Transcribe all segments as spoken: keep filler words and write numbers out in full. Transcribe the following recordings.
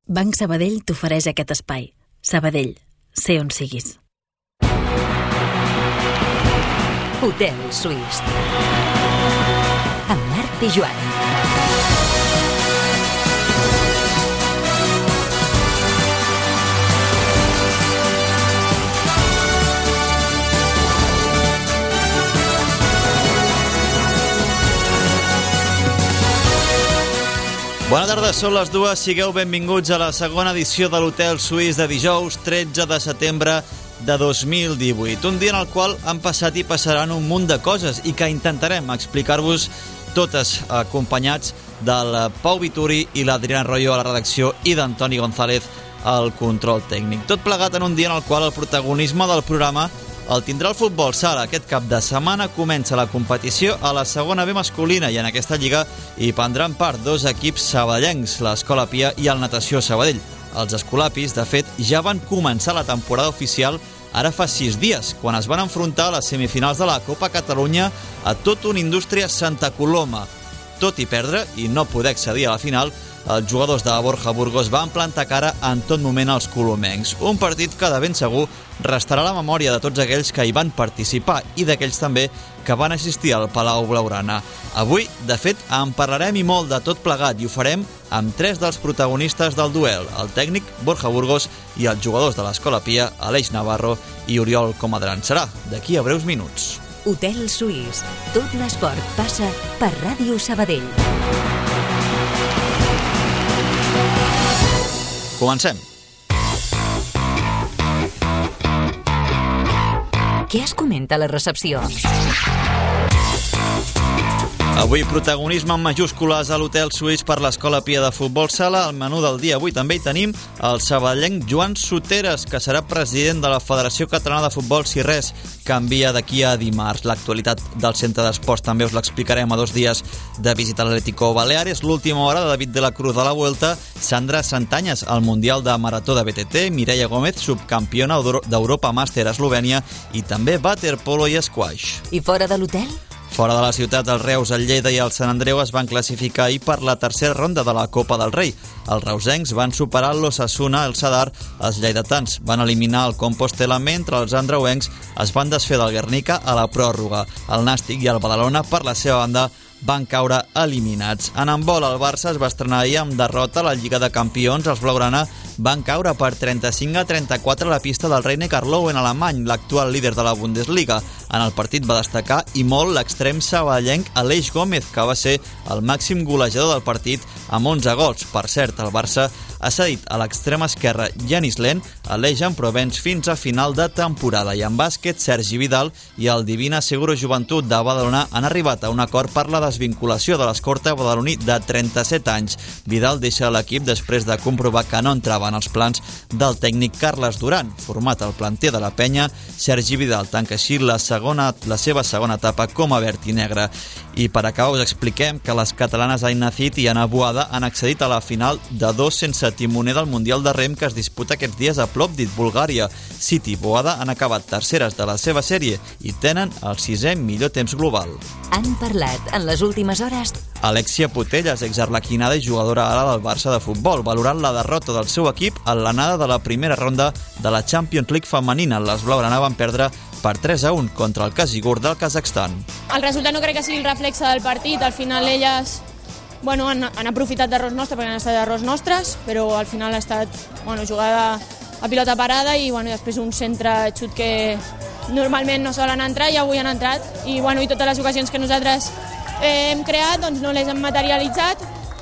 Banc Sabadell t'ofereix aquest espai. Sabadell, sé on siguis. Hotel Suís. Amb Marc i Joan. Bona tarda, són les dues. Sigueu benvinguts a la segona edició de l'Hotel Suís de dijous, tretze de setembre de dos mil divuit. Un dia en el qual han passat i passaran un munt de coses i que intentarem explicar-vos totes, acompanyats del Pau Vituri i l'Adrián Royo a la redacció i d'Antoni González al control tècnic. Tot plegat en un dia en el qual el protagonisme del programa el tindrà el futbol sala. Aquest cap de setmana comença la competició a la segona B masculina i en aquesta lliga hi prendran part dos equips sabadellencs, l'Escola Pia i el Natació Sabadell. Els escolapis, de fet, ja van començar la temporada oficial ara fa sis dies, quan es van enfrontar a les semifinals de la Copa Catalunya a tot una Indústria Santa Coloma. Tot i perdre i no poder accedir a la final, els jugadors de Borja Burgos van plantar cara en tot moment als colomencs. Un partit que de ben segur restarà a la memòria de tots aquells que hi van participar i d'aquells també que van assistir al Palau Blaugrana. Avui, de fet, en parlarem i molt de tot plegat i ho farem amb tres dels protagonistes del duel, el tècnic Borja Burgos i els jugadors de l'Escola Pia, Aleix Navarro i Oriol Comadran. Serà d'aquí a breus minuts. Hotel Suís. Tot l'esport passa per Ràdio Sabadell. Comencem. Què es comenta a la recepció? Avui protagonisme en majúscules a l'Hotel Suís per l'Escola Pia de Futbol Sala. Al menú del dia avui també hi tenim el sabadellenc Joan Soteres, que serà president de la Federació Catalana de Futbol si res canvia d'aquí a dimarts. L'actualitat del centre d'esports també us l'explicarem a dos dies de visita a l'Atlético Baleares. L'última hora de David de la Cruz a la Vuelta, Sandra Santanyes al Mundial de Marató de B T T, Mireia Gómez, subcampiona d'Europa Màster a Eslovènia i també waterpolo i squash. I fora de l'hotel? Fora de la ciutat, el Reus, el Lleida i el Sant Andreu es van classificar ahir per la tercera ronda de la Copa del Rei. Els reusencs van superar l'Osasuna, el Sadar, els lleidatans van eliminar el Compostela, mentre els andreuencs es van desfer del Guernica a la pròrroga. El Nàstic i el Badalona, per la seva banda, van caure eliminats. En handbol, el Barça es va estrenar ahir amb derrota a la Lliga de Campions. Els blaugrana van caure per trenta-cinc a trenta-quatre a la pista del Rhein-Neckar-Löwen alemany, l'actual líder de la Bundesliga. En el partit va destacar i molt l'extrem sabadellenc Aleix Gómez, que va ser el màxim golejador del partit amb onze gols. Per cert, el Barça ha cedit a l'extrem esquerre Yanis Len, Aleix en Provence fins a final de temporada. I en bàsquet, Sergi Vidal i el Divina Seguro Joventut de Badalona han arribat a un acord per la desvinculació de l'escorta badaloní de trenta-set anys. Vidal deixa l'equip després de comprovar que no entrava en els plans del tècnic Carles Duran. Format al planter de la penya, Sergi Vidal tanca així la, segona, la seva segona etapa com a verd i negre. I per acabar us expliquem que les catalanes Aina Cid i Ana Boada han accedit a la final de dos sense timoner del Mundial de Rem que es disputa aquests dies a Plovdiv, Bulgària. Cid i Boada han acabat terceres de la seva sèrie i tenen el sisè millor temps global. Han parlat en les últimes hores Alexia Putellas, exarlequinada i jugadora ara del Barça de futbol, valorant la derrota del seu equip en l'anada de la primera ronda de la Champions League femenina. Les blaugrana van perdre per tres a un contra el Kazigurt del Kazakhstan. El resultat no crec que sigui el reflexe del partit. Al final elles bueno, han, han aprofitat d'errors nostres perquè han estat errors nostres, però al final ha estat bueno, jugada a pilota parada i bueno, després un centre xut que normalment no solen entrar i avui han entrat. I, bueno, i totes les ocasions que nosaltres eh, hem creat doncs no les hem materialitzat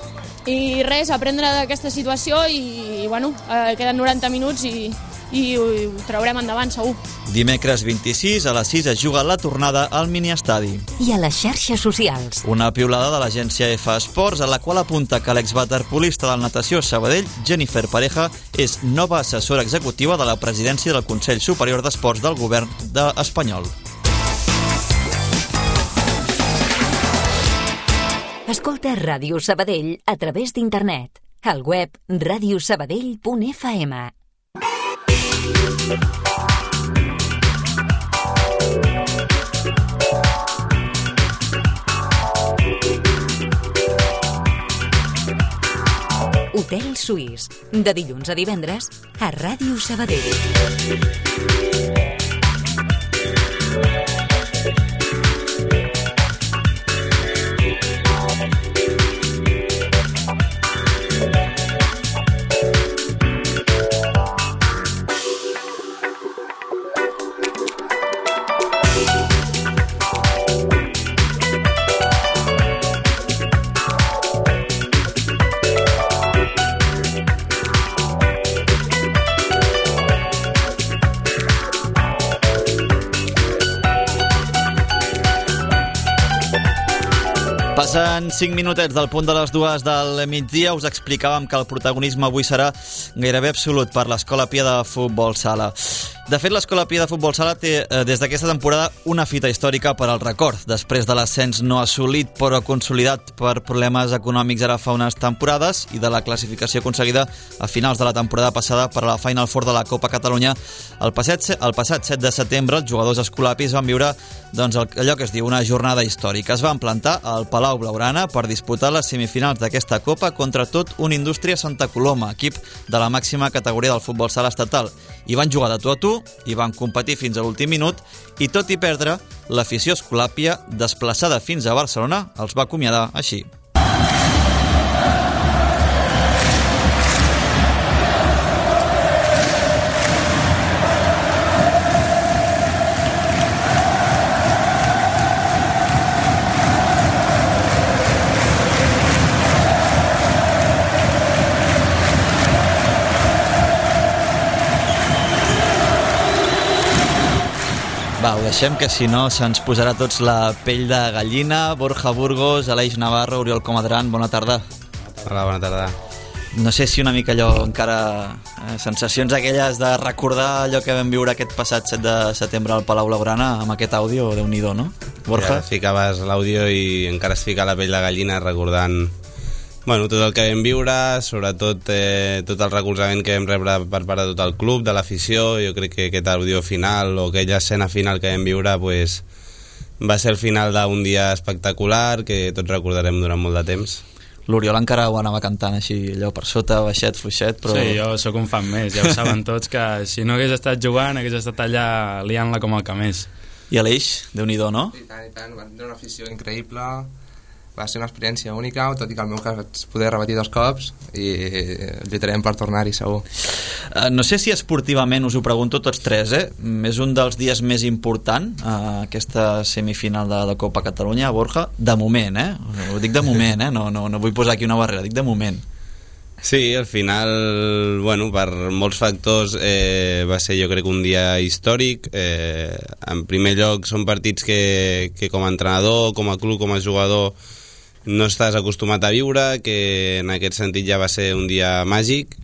i res, aprendre d'aquesta situació i, i bueno, eh, queden noranta minuts i, i ho, ho traurem endavant segur. Dimecres vint-i-sis a les sis es juga la tornada al miniestadi. I a les xarxes socials. Una piulada de l'agència F Esports a la qual apunta que l'exwaterpolista del Natació Sabadell, Jennifer Pareja, és nova assessora executiva de la presidència del Consell Superior d'Esports del govern de espanyol. Escolta Ràdio Sabadell a través d'internet. Al web radio sabadell punt f m. Hotel Suís, de dilluns a divendres a Ràdio Sabadell. Passen cinc minutets del punt de les dues del migdia. Us explicàvem que el protagonisme avui serà gairebé absolut per l'Escola Pia de Futbol Sala. De fet, l'Escola Pia de Futbol Sala té eh, des d'aquesta temporada una fita històrica per al record. Després de l'ascens no assolit però consolidat per problemes econòmics ara fa unes temporades i de la classificació aconseguida a finals de la temporada passada per a la Final Four de la Copa Catalunya, el passat, el passat set de setembre els jugadors escolapis van viure doncs, allò que es diu una jornada històrica. Es van plantar al Palau Blaugrana per disputar les semifinals d'aquesta Copa contra tot un Indústria Santa Coloma, equip de la màxima categoria del futbol sala estatal. I van jugar de tu a tu, i van competir fins a l'últim minut, i tot i perdre, l'afició escolàpia, desplaçada fins a Barcelona, els va acomiadar així. Va, ho deixem, que si no se'ns posarà tots la pell de gallina. Borja Burgos, Aleix Navarro, Oriol Comadran, bona tarda. Hola, bona tarda. No sé si una mica allò encara... Eh, sensacions aquelles de recordar allò que vam viure aquest passat set de setembre al Palau Blaugrana amb aquest àudio, Déu-n'hi-do, no? Borja? Ja ficaves l'àudio i encara es fica la pell de gallina recordant bueno, tot el que vam viure, sobretot eh, tot el recolzament que vam rebre per part de tot el club, de l'afició. Jo crec que aquest àudio final o aquella escena final que vam viure pues, va ser el final d'un dia espectacular que tots recordarem durant molt de temps. L'Oriol encara ho anava cantant així, allò per sota, baixet, fluixet, però... Sí, jo sóc un fan més, ja ho saben tots, que si no hagués estat jugant, hagués estat allà liant-la com el que més. I Aleix, Déu-n'hi-do, no? I tant, i tant, va tenir una afició increïble, va ser una experiència única, tot i que el meu cas vaig poder repetir dos cops i lluitarem per tornar-hi segur. Uh, no sé si esportivament, us ho pregunto tots tres, eh? És un dels dies més importants, uh, aquesta semifinal de la Copa Catalunya, Borja, de moment, eh? Ho dic de moment, eh? No, no, no vull posar aquí una barrera, dic de moment. Sí, al final, bueno, per molts factors eh, va ser jo crec un dia històric. Eh, en primer lloc són partits que, que com a entrenador, com a club, com a jugador no estàs acostumat a viure, que en aquest sentit ja va ser un dia màgic,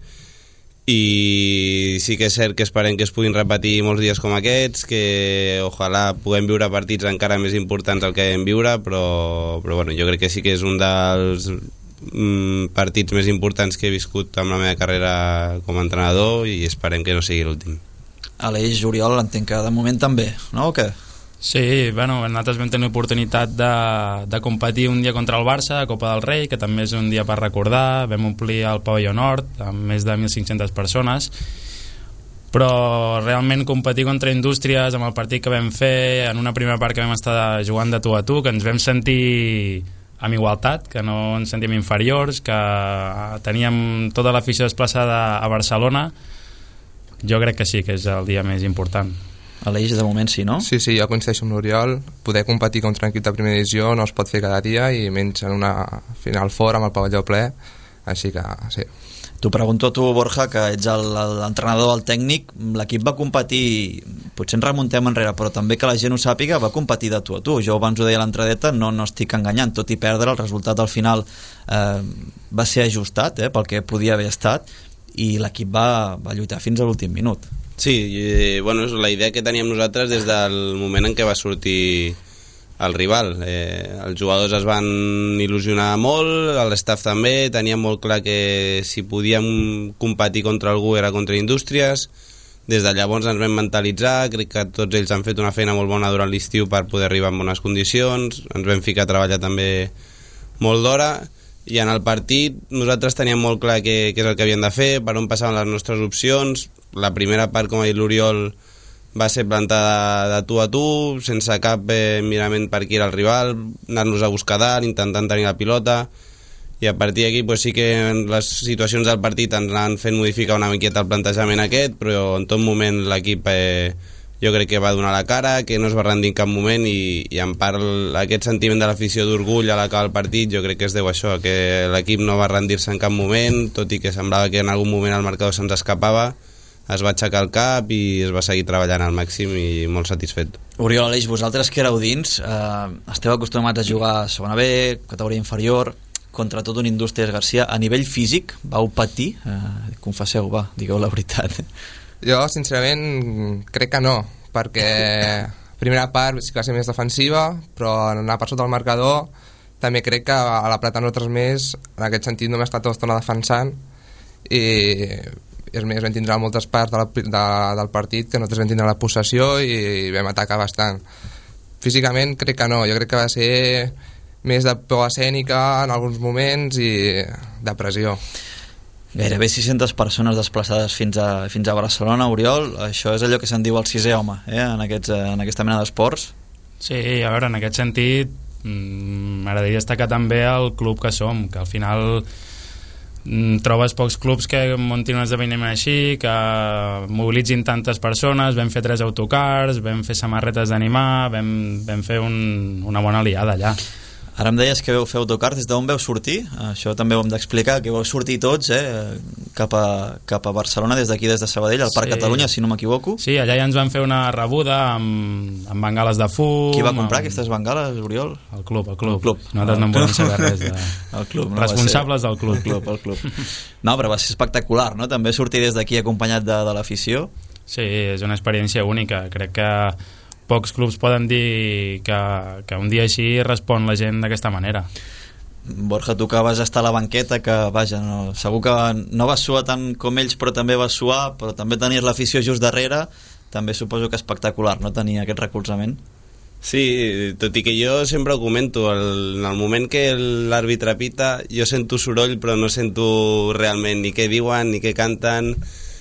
i sí que és cert que esperem que es puguin repetir molts dies com aquests, que ojalà puguem viure partits encara més importants del que vam viure, però, però bueno, jo crec que sí que és un dels mm, partits més importants que he viscut amb la meva carrera com a entrenador, i esperem que no sigui l'últim. Aleix, Oriol, entenc que de moment també, no o què? Sí, bueno, nosaltres vam tenir l'oportunitat de, de competir un dia contra el Barça a Copa del Rei, que també és un dia per recordar. Vam omplir el pavelló nord amb més de mil cinc-centes persones, però realment competir contra Indústries amb el partit que vam fer en una primera part que vam estar jugant de tu a tu, que ens vam sentir amb igualtat, que no ens sentíem inferiors, que teníem tota l'afició desplaçada a Barcelona, jo crec que sí que és el dia més important. Aleix, de moment sí, no? Sí, sí, jo coincideixo amb l'Oriol. Poder competir contra un equip de primera divisió no es pot fer cada dia, i menys en una final fora amb el pavelló ple, així que sí. T'ho pregunto a tu, Borja, que ets l'entrenador, el tècnic. L'equip va competir, potser ens remuntem enrere, però també que la gent ho sàpiga, va competir de tu a tu. Jo abans ho deia a l'entradeta, no, no estic enganyant, tot i perdre, el resultat al final eh, va ser ajustat eh, pel que podia haver estat, i l'equip va, va lluitar fins a l'últim minut. Sí, i, bueno, és la idea que teníem nosaltres des del moment en què va sortir el rival. Eh, els jugadors es van il·lusionar molt, l'estaf també, teníem molt clar que si podíem competir contra algú era contra Indústries. Des de llavors ens vam mentalitzar, crec que tots ells han fet una feina molt bona durant l'estiu per poder arribar en bones condicions, ens vam ficar a treballar també molt d'hora, i en el partit nosaltres teníem molt clar què, què és el que havíem de fer, per on passaven les nostres opcions. La primera part, com ha dit l'Oriol, va ser plantada de tu a tu, sense cap eh, mirament per qui era el rival, anar-los a buscar dalt, intentant tenir la pilota, i a partir d'aquí pues, sí que les situacions del partit ens han fet modificar una miqueta el plantejament aquest, però en tot moment l'equip eh, jo crec que va donar la cara, que no es va rendir en cap moment, i, i en part aquest sentiment de l'afició d'orgull a l'acabar el partit jo crec que es deu a això, que l'equip no va rendir-se en cap moment, tot i que semblava que en algun moment el marcador se'ns escapava, es va aixecar el cap i es va seguir treballant al màxim i molt satisfet. Oriol, Aleix, vosaltres que éreu dins, eh, esteu acostumats a jugar a segona B, categoria inferior, contra tot un Indústries Garcia. A nivell físic vau patir? Eh, confesseu, va, digueu la veritat. Jo, sincerament, crec que no, perquè primera part sí que va ser més defensiva, però en anar per sota del marcador també crec que a l'apretar nosaltres més, en aquest sentit no hem estat tota l'estona defensant, i, i és més, vam tindre moltes parts de la, de, del partit que nosaltres vam tindre la possessió i vam atacar bastant. Físicament crec que no, jo crec que va ser més de por escènica en alguns moments i de pressió. Gairebé sis-centes persones desplaçades fins a, fins a Barcelona, Oriol. Això és allò que se'n diu el sisè home, eh? en, aquests, en aquesta mena d'esports. Sí, a veure, en aquest sentit m'agradaria destacar també el club que som, que al final trobes pocs clubs que muntin un esdeveniment així, que mobilitzin tantes persones. Vam fer tres autocars, vam fer samarretes d'animar, vam, vam fer un, una bona aliada allà. Ara em deies que veu fer autocars, des d'on veu sortir? Això també ho hem d'explicar, que vau sortir tots eh, cap, a, cap a Barcelona, des d'aquí, des de Sabadell, al Parc sí. Catalunya, si no m'equivoco. Sí, allà ja ens van fer una rebuda amb, amb bengales de fum. Qui va comprar amb... aquestes bengales, Oriol? El club, el club. El club. Nosaltres el no en volem saber res de... el club, no responsables del club. El club, el club. No, però va ser espectacular, no? També sortir des d'aquí acompanyat de, de l'afició. Sí, és una experiència única. Crec que pocs clubs poden dir que, que un dia així respon la gent d'aquesta manera. Borja, tu que vas estar a la banqueta, que vaja, no, segur que no vas suar tant com ells, però també vas suar, però també tenies l'afició just darrere, també suposo que espectacular, no tenir aquest recolzament. Sí, tot i que jo sempre ho comento, el, en el moment que l'àrbitre pita jo sento soroll però no sento realment ni què diuen, ni què canten,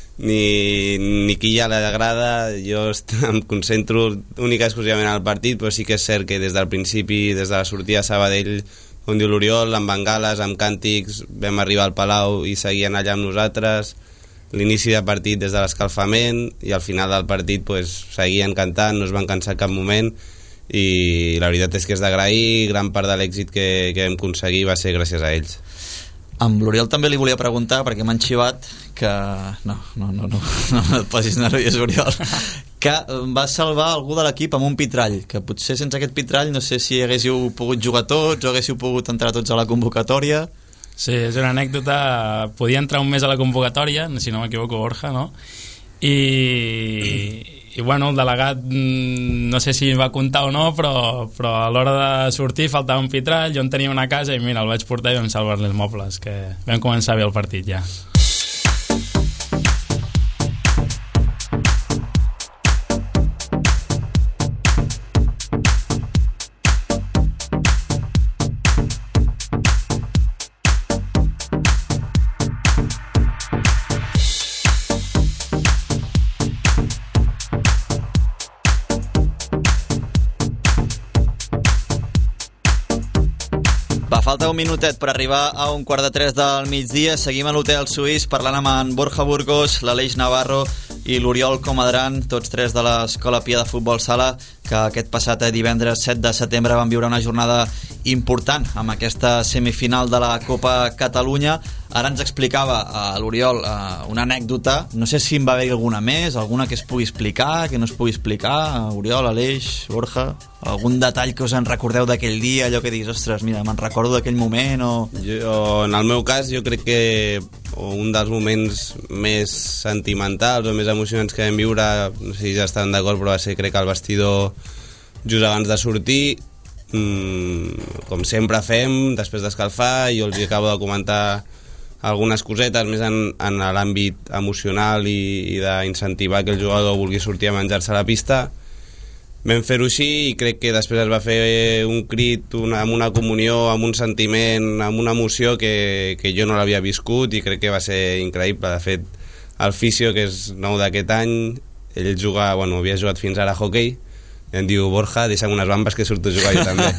ni, ni qui hi ha a la grada. Jo em concentro única i exclusivament al partit, però sí que és cert que des del principi, des de la sortida a Sabadell, on diu l'Oriol, amb bengales, amb càntics, vam arribar al Palau i seguien allà amb nosaltres, l'inici de partit des de l'escalfament, i al final del partit pues, seguien cantant, no es van cansar cap moment, i la veritat és que és d'agrair. Gran part de l'èxit que, que vam aconseguir va ser gràcies a ells. Amb l'Oriol també li volia preguntar, perquè m'han xivat que... No, no, no, no, no et posis nerviós, Oriol. Que va salvar algú de l'equip amb un pitrall, que potser sense aquest pitrall no sé si haguéssiu pogut jugar tots o haguéssiu pogut entrar tots a la convocatòria. Sí, és una anècdota. Podia entrar un mes a la convocatòria, si no m'equivoco, Borja, no? I... i bueno, el delegat no sé si va comptar o no, però, però a l'hora de sortir faltava un pitrall, jo en tenia una casa i mira, el vaig portar i vam salvar-li els mobles, que vam començar bé el partit ja. Falta un minutet per arribar a un quart de tres del migdia. Seguim a l'Hotel Suís parlant amb en Borja Burgos, l'Aleix Navarro i l'Oriol Comadran, tots tres de l'Escola Pia de Futbol Sala, que aquest passat divendres set de setembre van viure una jornada important amb aquesta semifinal de la Copa Catalunya. Ara ens explicava a l'Oriol uh, una anècdota, no sé si en va haver alguna més, alguna que es pugui explicar, que no es pugui explicar. Oriol, Aleix, Borja, algun detall que us en recordeu d'aquell dia, allò que diguis, ostres, mira, me'n recordo d'aquell moment o... Jo, en el meu cas, jo crec que un dels moments més sentimentals o més emocionants que vam viure, no sé si ja estan d'acord, però va ser, crec, al vestidor just abans de sortir, mmm, com sempre fem, després d'escalfar. Jo els hi acabo de comentar algunes cosetes més en, en l'àmbit emocional i, i d'incentivar que el jugador vulgui sortir a menjar-se a la pista, vam fer-ho així i crec que després es va fer un crit, una, amb una comunió, amb un sentiment, amb una emoció que, que jo no l'havia viscut i crec que va ser increïble. De fet, el Fisio, que és nou d'aquest any, ell juga, bueno, havia jugat fins ara a hoquei, i em diu, Borja, deixa'm unes bambes que surto a jugar jo també.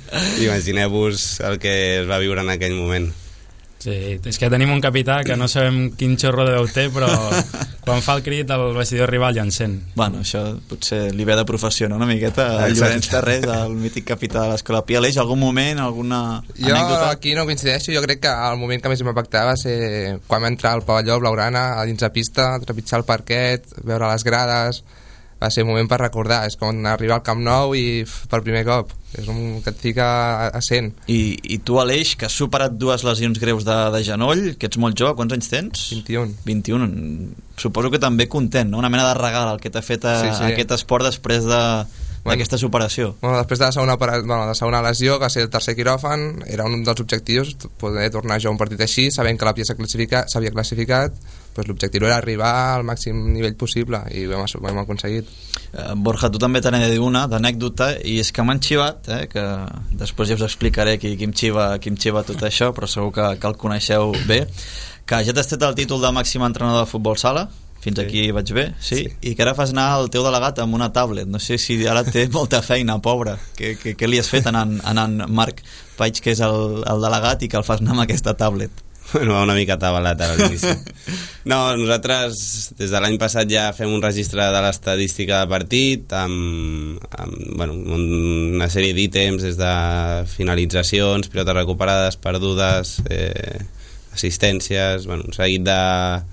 Imagineu-vos el que es va viure en aquell moment. Sí, és que tenim un capità que no sabem quin xorro de veu té, però quan fa el crit el vestidor rival ja encén. Bueno, això potser li ve de professió, no? Una miqueta. El Llorenç Terrés, el mític capità de l'Escola Pia. Aleix, algun moment, alguna jo anècdota? Jo aquí no coincideixo, jo crec que el moment que més m'impactava va ser quan va entrar al pavelló blaugrana a dins la pista, trepitjar el parquet, veure les grades. Va ser un moment per recordar, és com arribar al Camp Nou i f, per primer cop, és un que et fica a, a cent. I, I tu, Aleix, que has superat dues lesions greus de, de genoll, que ets molt jove, quants anys tens? vint-i-un. vint-i-un, suposo que també content, no? Una mena de regal el que t'ha fet a, sí, sí. aquest esport després de d'aquesta bueno, superació. Bueno, després de la segona, bueno, la segona lesió, que va ser el tercer quiròfan, era un dels objectius poder tornar a jugar un partit així, sabent que la Pia s'havia classificat, pues l'objectiu era arribar al màxim nivell possible i ho hem, ho hem aconseguit. eh, Borja, tu també te n'he de dir una d'anècdota, i és que m'han xivat, eh, que després ja us explicaré qui, qui, em xiva, qui em xiva tot això, però segur que, que el coneixeu bé, que ja t'has tret el títol de màxim entrenador de futbol sala. Fins sí. Aquí vaig bé, sí? sí? I que ara fas anar el teu delegat amb una tablet. No sé si ara té molta feina, pobre. Què, què, què li has fet anant, anant Marc Paig, que és el, el delegat, i que el fas anar amb aquesta tablet? Bueno, una mica tabalat a l'inici. No, nosaltres des de l'any passat ja fem un registre de l'estadística de partit amb, amb bueno, una sèrie d'ítems des de finalitzacions, pilotes recuperades, perdudes, eh, assistències, bueno, un seguit de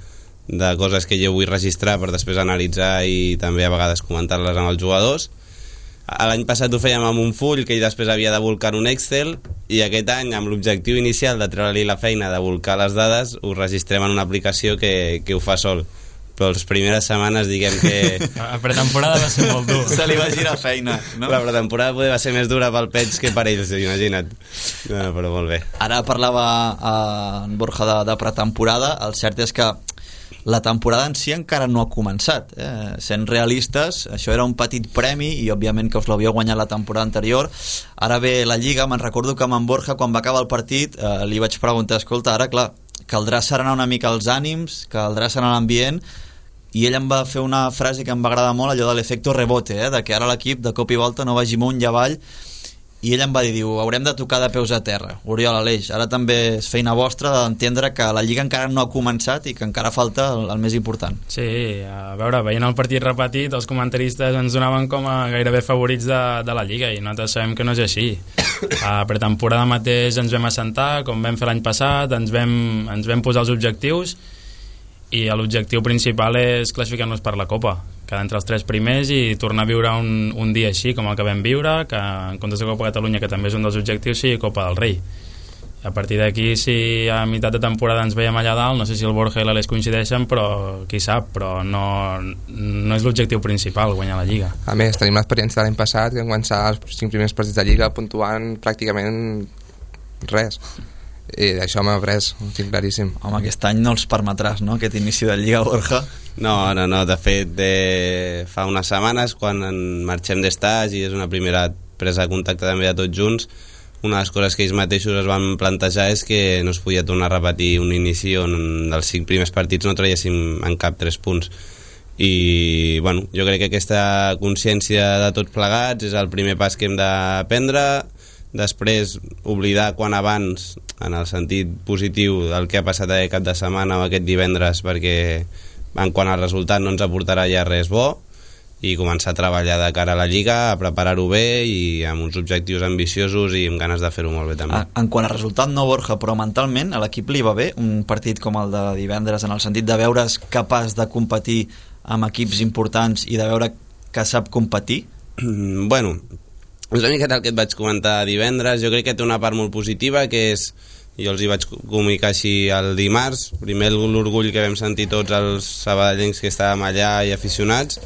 de coses que jo vull registrar per després analitzar i també a vegades comentar-les amb els jugadors. L'any passat ho fèiem amb un full que ell després havia de volcar en un Excel, i aquest any, amb l'objectiu inicial de treure-li la feina de volcar les dades, ho registrem en una aplicació que, que ho fa sol. Però les primeres setmanes, diguem que... La pretemporada va ser molt dur. Se li va girar feina, no? La pretemporada poder va ser més dura pel Peig que per ells, imagina't. No, però molt bé. Ara parlava eh, en Borja de, de pretemporada. El cert és que la temporada en si encara no ha començat, eh? Sent realistes, això era un petit premi i òbviament que us l'havia guanyat la temporada anterior. Ara ve la Lliga. Me'n recordo que amb en Borja, quan va acabar el partit, eh, li vaig preguntar, escolta, ara clar, caldrà serenar una mica els ànims, caldrà serenar l'ambient, i ell em va fer una frase que em va agradar molt, allò de l'efecte rebote, eh? De que ara l'equip de cop i volta no vagi amunt i avall, i ell em va dir, diu, haurem de tocar de peus a terra. Oriol, Aleix, ara també és feina vostra d'entendre que la Lliga encara no ha començat i que encara falta el, el més important. Sí, a veure, veient el partit repetit, els comentaristes ens donaven com a gairebé favorits de, de la Lliga, i nosaltres sabem que no és així. A pretemporada mateix ens vam assentar, com vam fer l'any passat, ens vam, ens vam posar els objectius, i l'objectiu principal és classificar-nos per la Copa, quedar entre els tres primers i tornar a viure un, un dia així com el que vam viure, que en comptes de Copa Catalunya, que també és un dels objectius, sigui Copa del Rei. A partir d'aquí, si a meitat de temporada ens veiem allà dalt, no sé si el Borja i l'Aleix coincideixen, però qui sap, però no, no és l'objectiu principal, guanyar la Lliga. A més, tenim l'experiència de l'any passat, que vam començar els cinc primers partits de Lliga puntuant pràcticament res. I d'això m'ha après, ho tinc claríssim. Home, aquest any no els permetràs, no?, aquest inici de Lliga, Borja. No, no, no, de fet de... fa unes setmanes, quan en marxem d'estage i és una primera presa de contacte també de tots junts, una de les coses que ells mateixos es van plantejar és que no es podia tornar a repetir un inici on dels cinc primers partits no traiéssim en cap tres punts. I bueno, jo crec que aquesta consciència de tots plegats és el primer pas que hem de prendre. Després oblidar quan abans, en el sentit positiu del que ha passat aquest cap de setmana o aquest divendres, perquè en quant al resultat no ens aportarà ja res bo, i començar a treballar de cara a la Lliga, a preparar-ho bé i amb uns objectius ambiciosos i amb ganes de fer-ho molt bé també. En quant a resultat no, Borja, però mentalment a l'equip li va bé un partit com el de divendres, en el sentit de veure's capaç de competir amb equips importants i de veure que sap competir? Bueno, és una miqueta el que et vaig comentar divendres. Jo crec que té una part molt positiva, que és, jo els hi vaig comunicar així el dimarts, primer l'orgull que vam sentir tots els sabadellencs que estàvem allà i aficionats,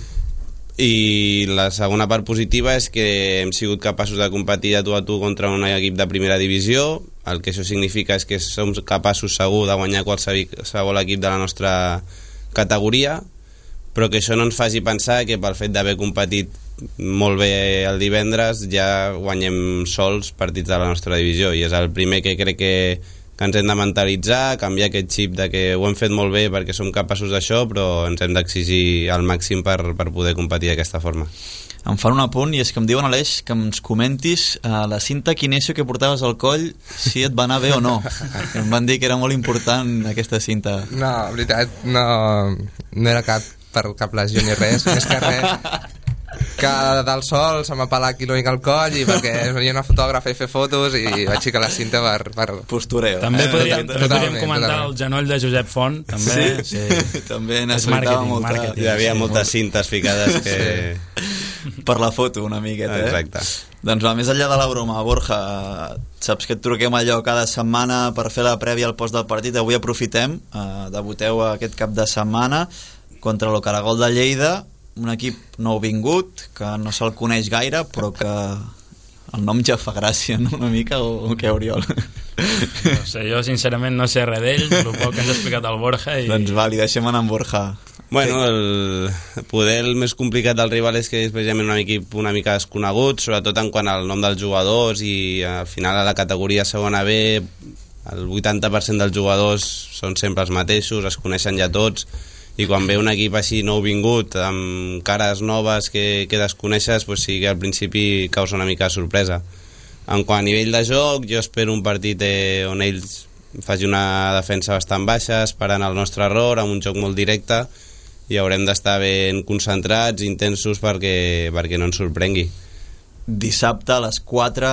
i la segona part positiva és que hem sigut capaços de competir de tu a tu contra un equip de primera divisió. El que això significa és que som capaços segur de guanyar qualsevol equip de la nostra categoria, però que això no ens faci pensar que pel fet d'haver competit molt bé el divendres, ja guanyem sols partits de la nostra divisió, i és el primer que crec que, que ens hem de mentalitzar, canviar aquest xip de que ho hem fet molt bé perquè som capaços d'això, però ens hem d'exigir al màxim per, per poder competir d'aquesta forma. Em fan un apunt, i és que em diuen, Aleix, que ens comentis uh, la cinta Kinesio que portaves al coll, si et va anar bé o no. Em van dir que era molt important aquesta cinta. No, en veritat, no, no era cap per cap lesió ni res, més que res que del sol se m'ha pelat aquí l'únic al coll, i perquè venia una fotògrafa i fer fotos i vaig ficar la cinta per... per... postureo. També eh? podríem, Totalment, podríem comentar totalment. el genoll de Josep Font, també. Sí, sí. també És necessitava màrqueting, molta... màrqueting. Hi havia sí, moltes molt... cintes ficades que... per la foto una miqueta, eh? Exacte. Doncs va, més enllà de la broma, Borja, saps que et truquem allò cada setmana per fer la prèvia al post del partit. Avui aprofitem, eh, debuteu aquest cap de setmana contra el Caragol de Lleida, un equip nouvingut, que no se'l coneix gaire, però que el nom ja fa gràcia, no? Una mica, o, o què, Oriol? No sé, jo sincerament no sé res d'ell, el poc que ens ha explicat el Borja. I... Doncs va, li deixem anar amb Borja. Bueno, el, poder el més complicat del rival és que és precisament un equip una mica desconegut, sobretot en quant al nom dels jugadors, i al final a la categoria segona B el vuitanta per cent dels jugadors són sempre els mateixos, es coneixen ja tots, i quan ve un equip així nou vingut, amb cares noves que, que desconeixes, pues sí que al principi causa una mica de sorpresa. En quant a nivell de joc, jo espero un partit eh, on ells faci una defensa bastant baixa, esperant el nostre error, amb un joc molt directe, i haurem d'estar ben concentrats, intensos, perquè, perquè no ens sorprengui. Dissabte a les quatre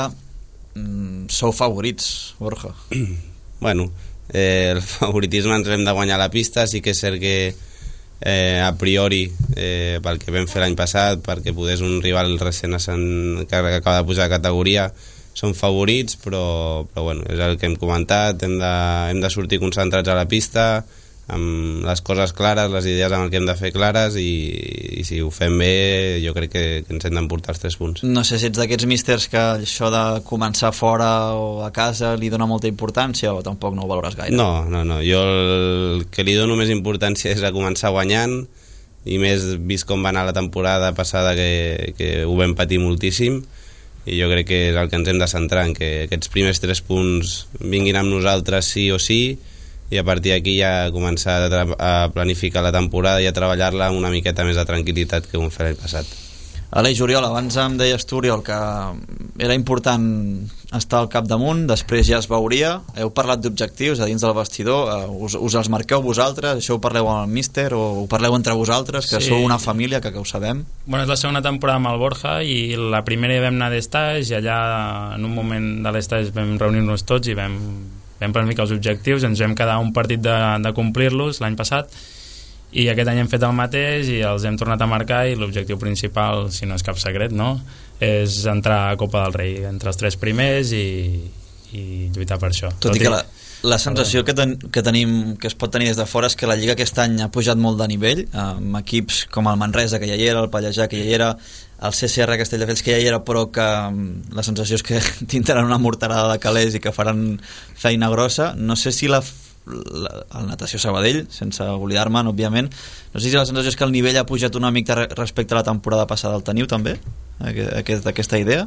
mm, sou favorits, Borja. Bueno, eh, el favoritisme ens l'hem de guanyar a la pista. Sí que és cert que eh, a priori eh, pel que vam fer l'any passat, perquè poder és un rival recent que acaba de pujar de categoria, són favorits, però, però bueno, és el que hem comentat, hem de, hem de sortir concentrats a la pista, amb les coses clares, les idees amb el que hem de fer clares, i, i si ho fem bé jo crec que, que ens hem d'emportar els tres punts. No sé si ets d'aquests místers que això de començar fora o a casa li dona molta importància, o tampoc no ho valores gaire. No, no, no, jo el que li dono més importància és a començar guanyant, i més vist com va anar la temporada passada, que, que ho vam patir moltíssim, i jo crec que és el que ens hem de centrar, en que aquests primers tres punts vinguin amb nosaltres sí o sí, i a partir d'aquí ja començar a, a planificar la temporada i a treballar-la amb una miqueta més de tranquil·litat que ho hem fet l'any passat. Aleix, Oriol, abans em deies tu, Oriol, que era important estar al capdamunt, després ja es veuria. Heu parlat d'objectius a dins del vestidor, us, us els marqueu vosaltres, això ho parleu amb el míster o ho parleu entre vosaltres, que sí, sou una família, que, que ho sabem? Bueno, és la segona temporada amb el Borja, i la primera vam anar d'estaix, i allà en un moment de l'estaix vam reunir-nos tots i vam, vam planificar els objectius, ens vam quedar un partit de, de complir-los l'any passat, i aquest any hem fet el mateix i els hem tornat a marcar, i l'objectiu principal, si no és cap secret, no?, és entrar a Copa del Rei entre els tres primers i, i lluitar per això. Tot, Tot i que la, la sensació que, ten, que tenim, que es pot tenir des de fora, és que la Lliga aquest any ha pujat molt de nivell, amb equips com el Manresa, que ja hi era, el Pallejà, que ja hi era, el C C R Castelldefels, que ja hi era, però que la sensació és que tindran una morterada de calés i que faran feina grossa. No sé si la La, el Natació Sabadell, sense oblidar-me'n, òbviament, no sé si la sensació és que el nivell ha pujat una mica respecte a la temporada passada. El teniu també, aquest, aquesta idea?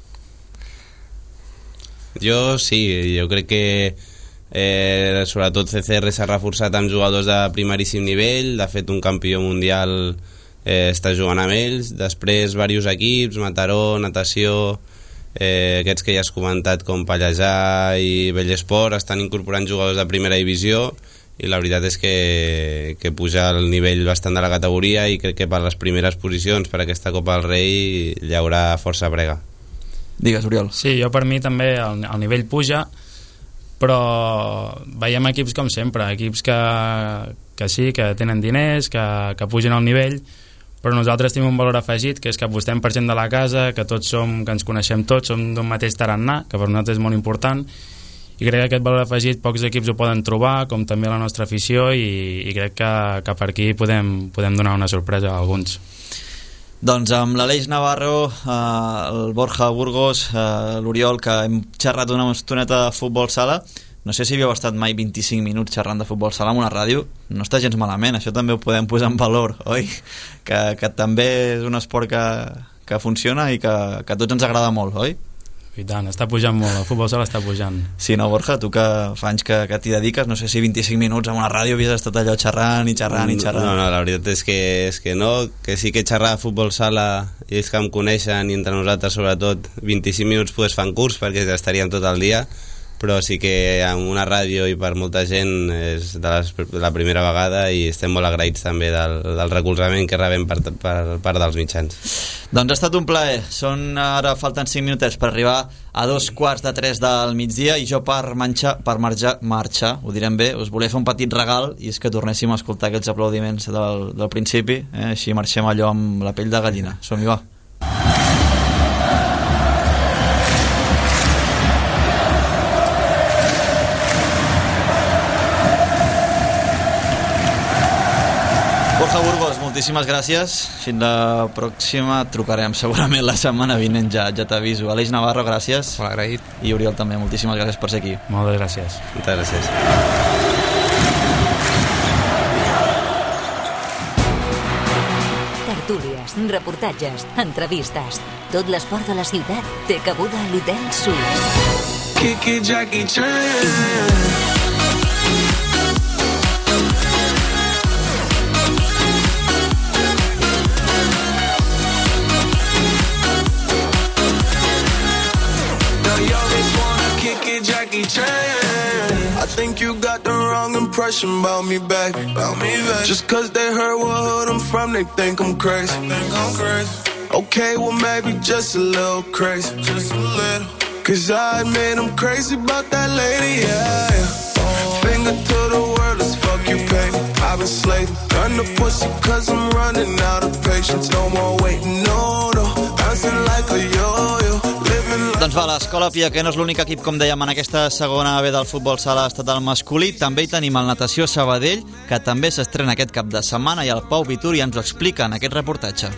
Jo sí, jo crec que eh, sobretot C C R s'ha reforçat amb jugadors de primeríssim nivell. De fet, un campió mundial eh, està jugant amb ells. Després diversos equips, Mataró, Natació, Eh, aquests que ja has comentat com Pallejà i Bellesport, estan incorporant jugadors de primera divisió, i la veritat és que, que puja el nivell bastant de la categoria, i crec que per les primeres posicions per aquesta Copa del Rei hi haurà força brega. Digues, Oriol. Sí, jo per mi també el, el nivell puja, però veiem equips com sempre, equips que, que sí, que tenen diners, que, que pugen al nivell, però nosaltres tenim un valor afegit, que és que apostem per gent de la casa, que tots som, que ens coneixem tots, som d'un mateix tarannà, que per nosaltres és molt important, i crec que aquest valor afegit pocs equips ho poden trobar, com també la nostra afició, i, i crec que, que per aquí podem, podem donar una sorpresa a alguns. Doncs amb l'Aleix Navarro, eh, el Borja Burgos, eh, l'Oriol, que hem xerrat una estoneta de futbol sala. No sé si havíeu estat mai vint-i-cinc minuts xerrant de futbol sala en una ràdio. No està gens malament, això també ho podem posar en valor, oi? Que, que també és un esport que, que funciona i que, que a tots ens agrada molt, oi? I tant, està pujant molt, el futbol sala està pujant. Sí, no, Borja, tu que fa anys que, que t'hi dediques, no sé si vint-i-cinc minuts en una ràdio havies estat allò xerrant i xerrant i xerrant. No, no, la veritat és que, és que no, que sí que xerrar a futbol sala i és que em coneixen i entre nosaltres sobretot vint-i-cinc minuts pues, fan curs perquè ja estaríem tot el dia, però sí que en una ràdio i per molta gent és de les, la primera vegada i estem molt agraïts també del, del recolzament que rebem per, per part dels mitjans. Doncs ha estat un plaer. Són, ara falten cinc minutets per arribar a dos quarts de tres del migdia i jo per, manxar, per marxar, marxar, ho direm bé, us volia fer un petit regal i és que tornéssim a escoltar aquells aplaudiments del, del principi, eh? Així marxem allò amb la pell de gallina. Som-hi, va. Borja Burgos, moltíssimes gràcies. Fins la pròxima, trucarem segurament la setmana vinent, ja, ja t'aviso. Aleix Navarro, gràcies. Molt agraït. I Oriol també, moltíssimes gràcies per ser aquí. Moltes gràcies. Moltes gràcies. Tertúlies, reportatges, entrevistes. Tot l'esport de la ciutat té cabuda a l'Hotel Suís. Kiki, Jackie Chan. Jackie Chan. I think you got the wrong impression about me back. About me back. Just cause they heard what hood I'm from, they think I'm crazy. Think I'm crazy. Okay, well maybe just a little crazy. Just a little. Cause I admit I'm crazy about that lady, yeah, yeah. Finger to the world, as fuck you pay me. I've been slaving. Done the pussy cause I'm running out of patience. No more waiting, no, no. Bouncing like a yo-yo. Doncs va, l'Escola Pia, que no és l'únic equip, com dèiem, en aquesta segona B del futbol sala estatal masculí. També hi tenim el Natació Sabadell, que també s'estrena aquest cap de setmana, i el Pau Vituri ens ho explica en aquest reportatge.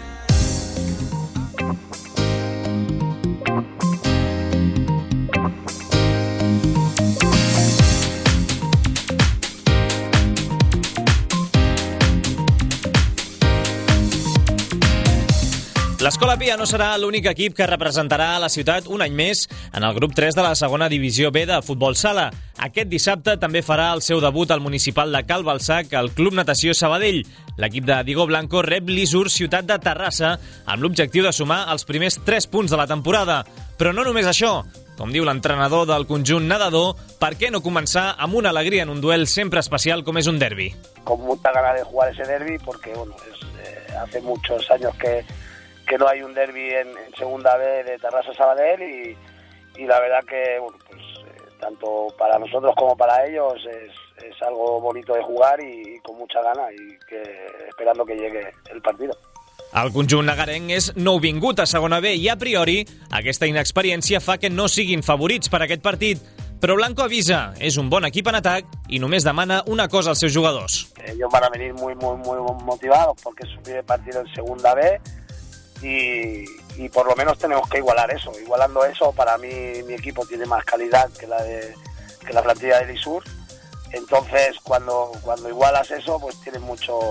L'Escola Pia no serà l'únic equip que representarà a la ciutat un any més en el grup tres de la segona divisió B de futbol sala. Aquest dissabte també farà el seu debut al municipal de Cal Balsac el Club Natació Sabadell. L'equip de Diego Blanco rep l'Isur Ciutat de Terrassa amb l'objectiu de sumar els primers tres punts de la temporada. Però no només això. Com diu l'entrenador del conjunt nedador, per què no començar amb una alegria en un duel sempre especial com és un derbi? Con mucha ganas de jugar ese derbi porque bueno, es, eh, hace muchos años que que no hay un derbi en, en segunda B de Terrassa Sabadell y, y la verdad que bueno, pues, eh, tanto para nosotros como para ellos es, es algo bonito de jugar y, y con mucha gana y que esperando que llegue el partido. El conjunt nagarenc és nouvingut a segona B i a priori aquesta inexperiència fa que no siguin favorits per aquest partit. Però Blanco avisa, és un bon equip en atac i només demana una cosa als seus jugadors. Ellos van a venir muy, muy, muy motivados porque es su primer partido en segunda B. Y, y por lo menos tenemos que igualar eso. Igualando eso, para mí mi equipo tiene más calidad que la de que la plantilla del Isur. Entonces, cuando cuando igualas eso, pues tienes mucho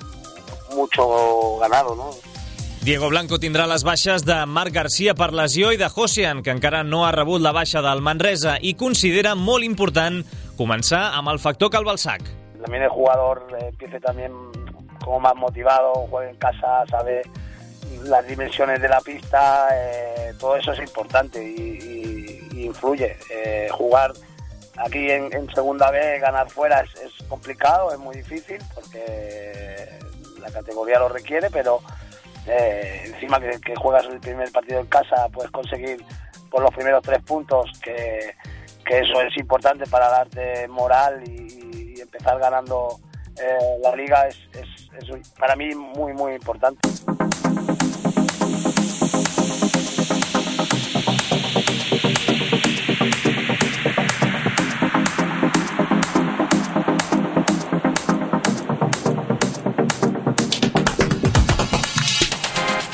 mucho ganado, ¿no? Diego Blanco tindrà les baixes de Marc Garcia per lesió i de Josean, que encara no ha rebut la baixa del Manresa i considera molt important començar amb el factor Calbalsac. También el jugador eh, empiece también como más motivado, juegue en casa, sabe las dimensiones de la pista, eh, todo eso es importante y, y, y influye. Eh, jugar aquí en, en segunda B, ganar fuera es, es complicado, es muy difícil porque la categoría lo requiere, pero eh, encima que, que juegas el primer partido en casa puedes conseguir por los primeros tres puntos, que, que eso es importante para darte moral y, y empezar ganando eh, la liga es, es, es para mí muy muy importante.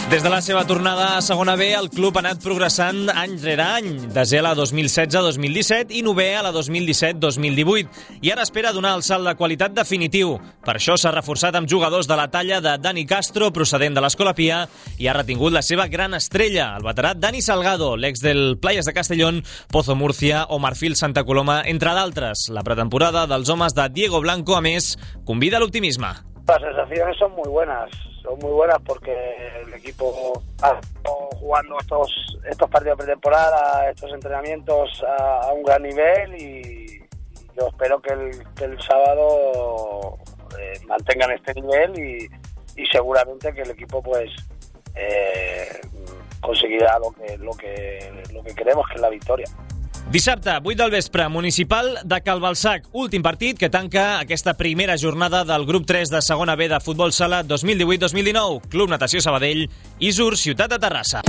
Des de la seva tornada a segona B, el club ha anat progressant any rere any, desè a la dos mil setze dos mil disset i novè a la dos mil disset dos mil divuit, i ara espera donar el salt de qualitat definitiu. Per això s'ha reforçat amb jugadors de la talla de Dani Castro, procedent de l'Escola Pia, i ha retingut la seva gran estrella, el veterà Dani Salgado, l'ex del Playas de Castellón, Pozo Murcia o Marfil Santa Coloma, entre d'altres. La pretemporada dels homes de Diego Blanco, a més, convida a l'optimisme. Las sensaciones son muy buenas, son muy buenas porque el equipo ha estado jugando estos estos partidos de pretemporada, estos entrenamientos a, a un gran nivel y yo espero que el, que el sábado eh, mantengan este nivel y, y seguramente que el equipo pues eh, conseguirá lo que, lo que, lo que queremos, que es la victoria. Dissabte, vuit del vespre, Municipal de Calvalsac, últim partit que tanca aquesta primera jornada del grup tres de segona B de futbol sala dos mil divuit dos mil dinou. Club Natació Sabadell, Isur, Ciutat de Terrassa.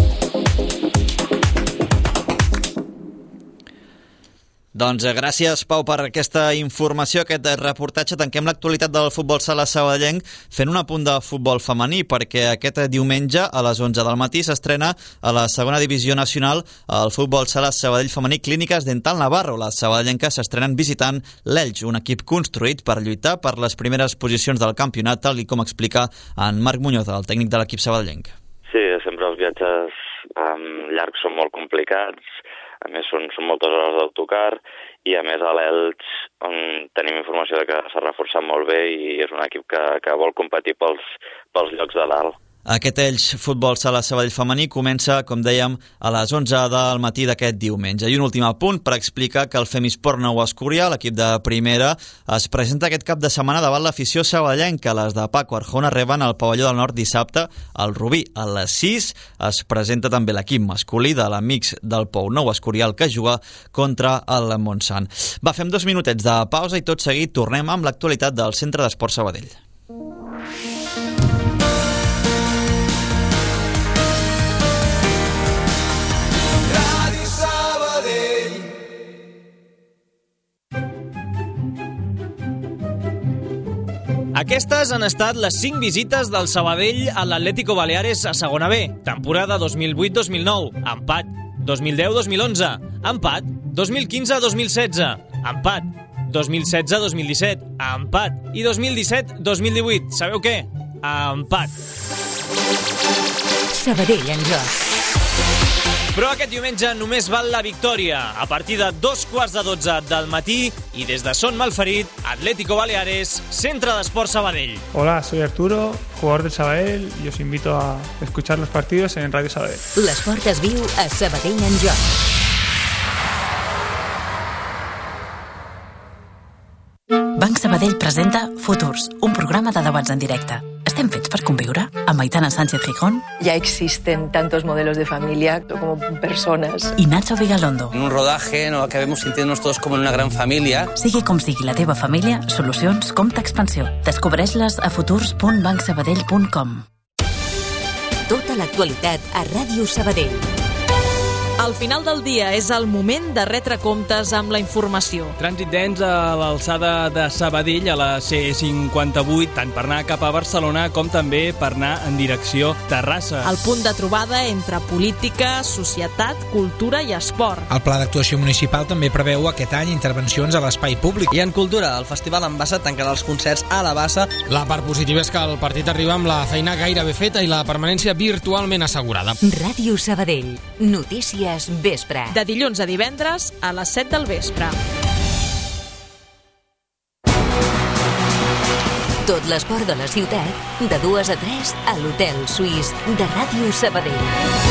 Doncs gràcies, Pau, per aquesta informació, aquest reportatge. Tanquem l'actualitat del futbol sala sabadellenc fent un apunt de futbol femení, perquè aquest diumenge a les onze del matí s'estrena a la segona divisió nacional el futbol sala Sabadell femení Clíniques Dental Navarro. Les sabadellenques s'estrenen visitant l'Elx, un equip construït per lluitar per les primeres posicions del campionat, tal com explica en Marc Muñoz, el tècnic de l'equip sabadellenc. Sí, sempre els viatges um, llargs són molt complicats. A més, són, són moltes hores d'autocar i, a més, a l'Elx tenim informació de que s'ha reforçat molt bé i és un equip que, que vol competir pels, pels llocs de dalt. Aquest Elx futbol sala Sabadell femení comença, com dèiem, a les onze del matí d'aquest diumenge. I un últim apunt per explicar que el Femisport Nou Escúria, l'equip de primera, es presenta aquest cap de setmana davant l'afició sabadellenca. Les de Paco Arjona reben al Pavelló del Nord dissabte al Rubí. A les sis es presenta també l'equip masculí de l'Amics del Pou Nou Escorial, que juga contra el Montsant. Va, fem dos minutets de pausa i tot seguit tornem amb l'actualitat del Centre d'Esport Sabadell. Aquestes han estat les cinc visites del Sabadell a l'Atlético Baleares a segona B. Temporada dos mil vuit dos mil nou. Empat. dos mil deu dos mil onze. Empat. dos mil quinze dos mil setze. Empat. dos mil setze dos mil disset. Empat. I dos mil disset dos mil divuit. Sabeu què? Empat. Sabadell en joc. Però aquest diumenge només val la victòria. A partir de dos quarts de dotze del matí i des de Son Malferit, Atlético Baleares, Centre d'Esport Sabadell. Hola, soy Arturo, jugador del Sabadell, y os invito a escuchar los partidos en Radio Sabadell. L'esport es viu a Sabadell en joc. Banc Sabadell presenta Futurs, un programa de debats en directe. ¿Estem fets per conviure? Amb Aitana Sánchez Gijón. Ya existen tantos modelos de familia como personas. Y Nacho Vigalondo. En un rodaje nos acabemos sintiéndonos todos como en una gran família. Sigui com sigui la teva família, solucions Compte Expansió. Descobreix-les a futurs punt banc sabadell punt com. Tota l'actualitat a Ràdio Sabadell. Al final del dia és el moment de retre comptes amb la informació. Trànsit dens a l'alçada de Sabadell a la C cinquanta-vuit, tant per anar cap a Barcelona com també per anar en direcció Terrassa. El punt de trobada entre política, societat, cultura i esport. El Pla d'Actuació Municipal també preveu aquest any intervencions a l'espai públic. I en cultura, el Festival en Bassa tancarà els concerts a la Bassa. La part positiva és que el partit arriba amb la feina gairebé feta i la permanència virtualment assegurada. Ràdio Sabadell. Notícies vespre. De dilluns a divendres a les set del vespre. Tot l'esport de la ciutat, de dues a tres a l'Hotel Suís de Ràdio Sabadell.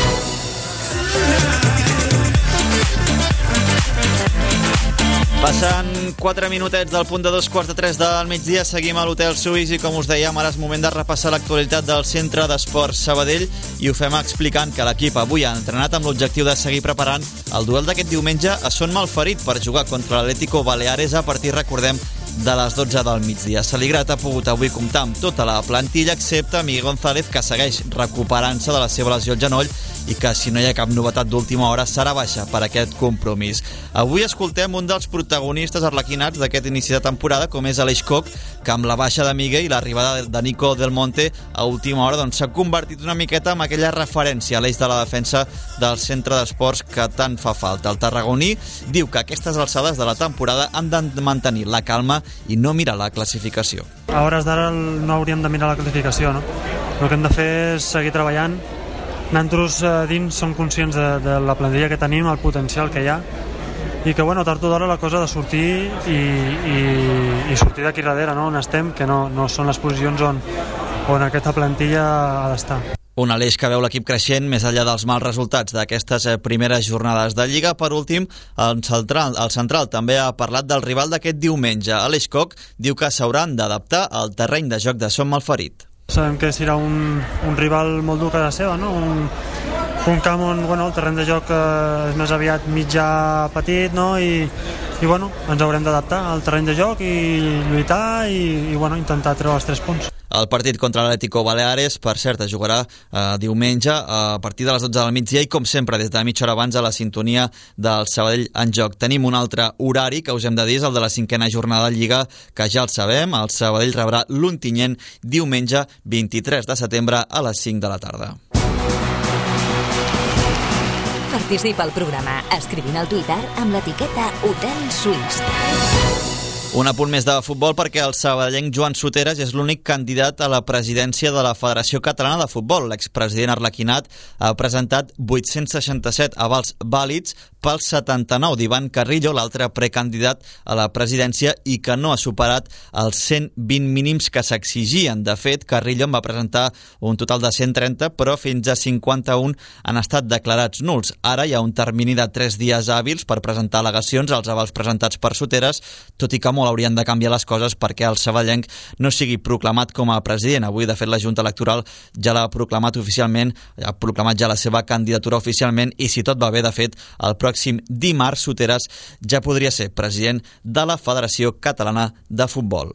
Passen quatre minutets del punt de dos quarts de tres del migdia, seguim a l'Hotel Suís i, com us dèiem, ara és moment de repassar l'actualitat del Centre d'Esports Sabadell i ho fem explicant que l'equip avui ha entrenat amb l'objectiu de seguir preparant el duel d'aquest diumenge a Son Malferit per jugar contra l'Atlético Baleares a partir, recordem, de les dotze del migdia. Saligrat ha pogut avui comptar amb tota la plantilla excepte Miguel González, que segueix recuperant-se de la seva lesió al genoll i que si no hi ha cap novetat d'última hora serà baixa per aquest compromís. Avui escoltem un dels protagonistes arlequinats d'aquest inici de temporada, com és Aleix Coc, que amb la baixa de Miguel i l'arribada de Nico Del Monte a última hora doncs, s'ha convertit una miqueta en aquella referència a l'eix de la defensa del centre d'esports que tant fa falta. El tarragoní diu que a aquestes alçades de la temporada han de mantenir la calma i no mirar la classificació. A hores d'ara no hauríem de mirar la classificació, no? El que hem de fer és seguir treballant. Nosaltres eh, dins som conscients de, de la plantilla que tenim, el potencial que hi ha, i que, bueno, tard o d'hora la cosa ha de sortir i, i, i sortir d'aquí darrere, no? On estem, que no, no són les posicions on, on aquesta plantilla ha d'estar. Un Aleix que veu l'equip creixent més enllà dels mals resultats d'aquestes primeres jornades de Lliga. Per últim, el central, el central també ha parlat del rival d'aquest diumenge. Aleix Coc diu que s'hauran d'adaptar al terreny de joc de Som Malferit. Sabem que serà un, un rival molt dur a casa seva, no? Un, un camp on, bueno, el terreny de joc eh, és més aviat mitjà petit, no? I, i bueno, ens haurem d'adaptar al terreny de joc i lluitar i, i bueno, intentar treure els tres punts. El partit contra l'Atlético Baleares, per cert, es jugarà eh, diumenge a partir de les dotze del migdia i, com sempre, des de mitja hora abans a la sintonia del Sabadell en joc. Tenim un altre horari que us hem de dir, és el de la cinquena jornada de Lliga, que ja el sabem. El Sabadell rebrà l'Ontinyent diumenge vint-i-tres de setembre a les cinc de la tarda. Participa al programa escrivint al Twitter amb l'etiqueta Hotel Suís. Un apunt més de futbol perquè el sabadellenc Joan Soteras és l'únic candidat a la presidència de la Federació Catalana de Futbol. L'expresident arlequinat ha presentat vuit-cents seixanta-set avals vàlids pels setanta-nou d'Ivan Carrillo, l'altre precandidat a la presidència, i que no ha superat els cent vint mínims que s'exigien. De fet, Carrillo en va presentar un total de cent trenta, però fins a cinquanta-un han estat declarats nuls. Ara hi ha un termini de tres dies hàbils per presentar al·legacions als avals presentats per Soteras, tot i que molt haurien de canviar les coses perquè el sabadellenc no sigui proclamat com a president. Avui, de fet, la Junta Electoral ja l'ha proclamat oficialment, ha proclamat ja la seva candidatura oficialment, i si tot va bé, de fet, el pròxim dimarts Soteras ja podria ser president de la Federació Catalana de Futbol.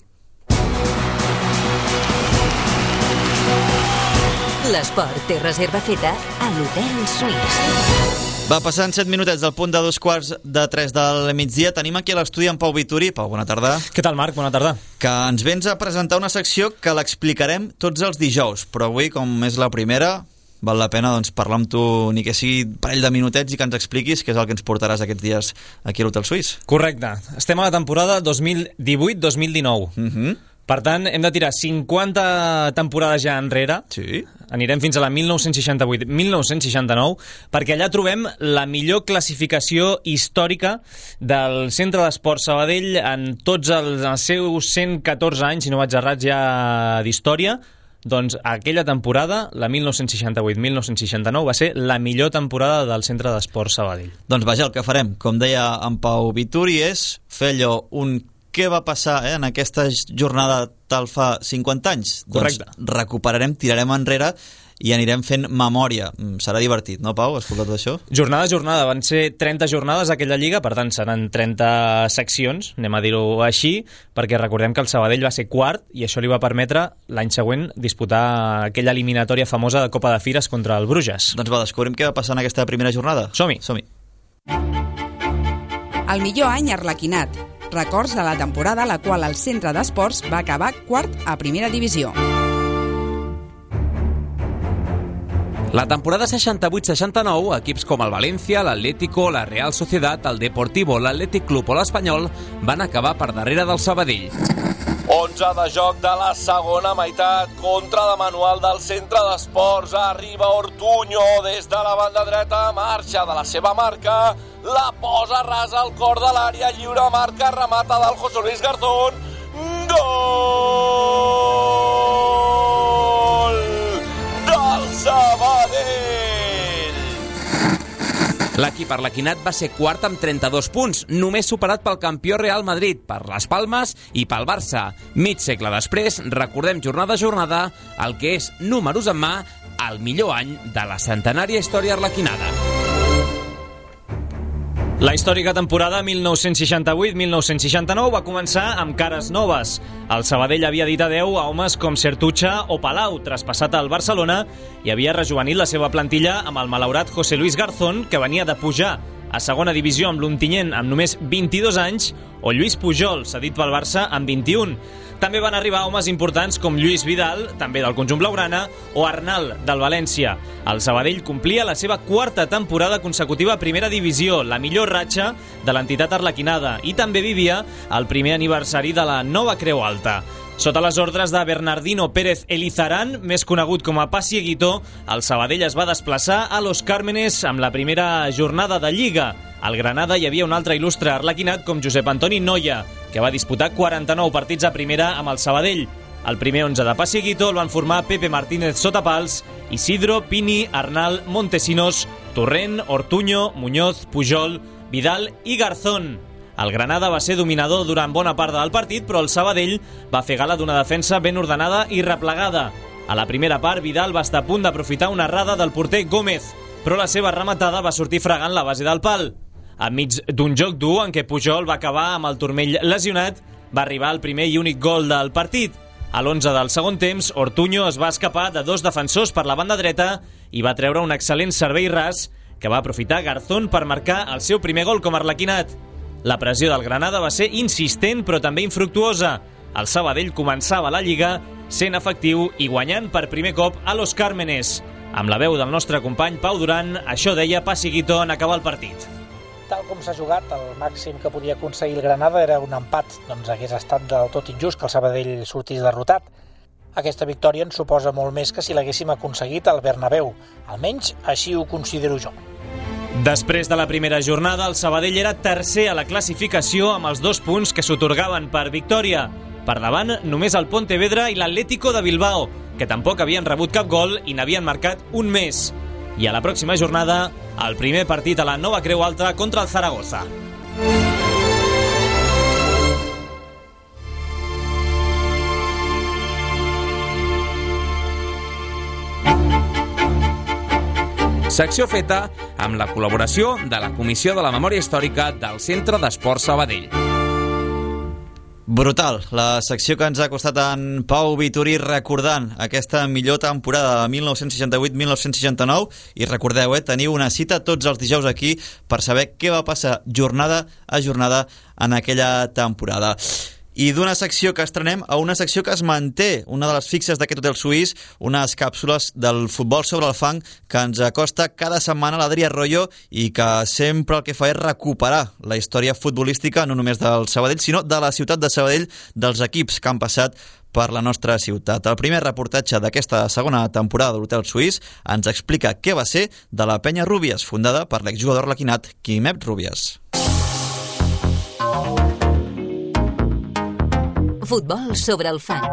L'esport té reserva feta a l'Hotel Suís. Va passant set minutets del punt de dos quarts de tres del migdia. Tenim aquí a l'estudi en Pau Vituri. Pau, bona tarda. Què tal, Marc? Bona tarda. Que ens vens a presentar una secció que l'explicarem tots els dijous, però avui, com és la primera, val la pena doncs, parlar amb tu, ni que sigui un parell de minutets, i que ens expliquis què és el que ens portaràs aquests dies aquí a l'Hotel Suís. Correcte. Estem a la temporada dos mil divuit dos mil dinou. Mhm. Per tant, hem de tirar cinquanta temporades ja enrere. Sí. Anirem fins a la mil nou-cents seixanta-vuit mil nou-cents seixanta-nou, perquè allà trobem la millor classificació històrica del Centre d'Esports Sabadell en tots els, els seus cent catorze anys, si no vaig errat ja d'història. Doncs aquella temporada, la mil nou-cents seixanta-vuit mil nou-cents seixanta-nou, va ser la millor temporada del Centre d'Esports Sabadell. Doncs vaja, el que farem, com deia en Pau Vituri, és fer allò, un què va passar eh, en aquesta jornada tal fa cinquanta anys? Correcte. Doncs recuperarem, tirarem enrere i anirem fent memòria. Serà divertit, no, Pau, escoltar tot això? Jornada a jornada, van ser trenta jornades aquella lliga, per tant seran trenta seccions, anem a dir-ho així, perquè recordem que el Sabadell va ser quart i això li va permetre l'any següent disputar aquella eliminatòria famosa de Copa de Fires contra el Bruges. Doncs va, descobrim què va passar en aquesta primera jornada. Som-hi. Som-hi. El millor any arlequinat. Records de la temporada a la qual el Centre d'Esports va acabar quart a primera divisió. La temporada seixanta-vuit seixanta-nou, equips com el València, l'Atlético, la Real Sociedad, el Deportivo, l'Atlètic Club o l'Espanyol van acabar per darrere del Sabadell. onze de joc de la segona meitat, contra de manual del Centre d'Esports. Arriba Ortuño des de la banda dreta, marxa de la seva marca, la posa rasa al cor de l'àrea, lliure marca, remata del José Luis Garzón. Gol del Sabadell! L'equip arlequinat va ser quart amb trenta-dos punts, només superat pel campió Real Madrid, per les Palmes i pel Barça. Mig segle després, recordem jornada a jornada el que és, números en mà, el millor any de la centenària història arlequinada. La històrica temporada mil nou-cents seixanta-vuit mil nou-cents seixanta-nou va començar amb cares noves. El Sabadell havia dit adeu a homes com Sertucha o Palau, traspassat al Barcelona, i havia rejuvenit la seva plantilla amb el malaurat José Luis Garzón, que venia de pujar a segona divisió amb l'Ontinyent amb només vint-i-dos anys, o Lluís Pujol, cedit pel Barça amb vint-i-un. També van arribar homes importants com Lluís Vidal, també del conjunt blaugrana, o Arnal, del València. El Sabadell complia la seva quarta temporada consecutiva a primera divisió, la millor ratxa de l'entitat arlequinada, i també vivia el primer aniversari de la nova Creu Alta. Sota les ordres de Bernardino Pérez Elizarán, més conegut com a Pasieguito, el Sabadell es va desplaçar a Los Cármenes amb la primera jornada de Lliga. Al Granada hi havia un altre il·lustre arlequinat com Josep Antoni Noia, que va disputar quaranta-nou partits a primera amb el Sabadell. El primer onze de Pasieguito el van formar Pepe Martínez Sotapals, Isidro, Pini, Arnal, Montesinos, Torrent, Ortuño, Muñoz, Pujol, Vidal i Garzón. El Granada va ser dominador durant bona part del partit, però el Sabadell va fer gala d'una defensa ben ordenada i replegada. A la primera part, Vidal va estar a punt d'aprofitar una errada del porter Gómez, però la seva rematada va sortir fregant la base del pal. Enmig d'un joc dur en què Pujol va acabar amb el turmell lesionat, va arribar el primer i únic gol del partit. A l'onze del segon temps, Ortuño es va escapar de dos defensors per la banda dreta i va treure un excel·lent servei ras que va aprofitar Garzón per marcar el seu primer gol com a arlequinat. La pressió del Granada va ser insistent però també infructuosa. El Sabadell començava la Lliga sent efectiu i guanyant per primer cop a Los Cármenes. Amb la veu del nostre company Pau Duran, això deia Pasieguito en acabar el partit. Tal com s'ha jugat, el màxim que podia aconseguir el Granada era un empat, doncs hagués estat del tot injust que el Sabadell sortís derrotat. Aquesta victòria ens suposa molt més que si l'haguéssim aconseguit al Bernabéu. Almenys així ho considero jo. Després de la primera jornada, el Sabadell era tercer a la classificació amb els dos punts que s'otorgaven per victòria. Per davant, només el Pontevedra i l'Atlético de Bilbao, que tampoc havien rebut cap gol i n'havien marcat un més. I a la pròxima jornada, el primer partit a la nova Creu Alta contra el Zaragoza. Secció feta amb la col·laboració de la Comissió de la Memòria Històrica del Centre d'Esports Sabadell. Brutal, la secció que ens ha costat en Pau Vitorí recordant aquesta millor temporada de mil nou-cents seixanta-vuit mil nou-cents seixanta-nou, i recordeu, eh, teniu una cita tots els dijous aquí per saber què va passar jornada a jornada en aquella temporada. I d'una secció que estrenem a una secció que es manté, una de les fixes d'aquest hotel suís, unes càpsules del futbol sobre el fang que ens acosta cada setmana l'Adri Arroyo i que sempre el que fa és recuperar la història futbolística no només del Sabadell, sinó de la ciutat de Sabadell, dels equips que han passat per la nostra ciutat. El primer reportatge d'aquesta segona temporada de l'hotel suís ens explica què va ser de la Penya Rúbies, fundada per l'exjugador arlequinat Quimet Rúbies. Futbol sobre el fang.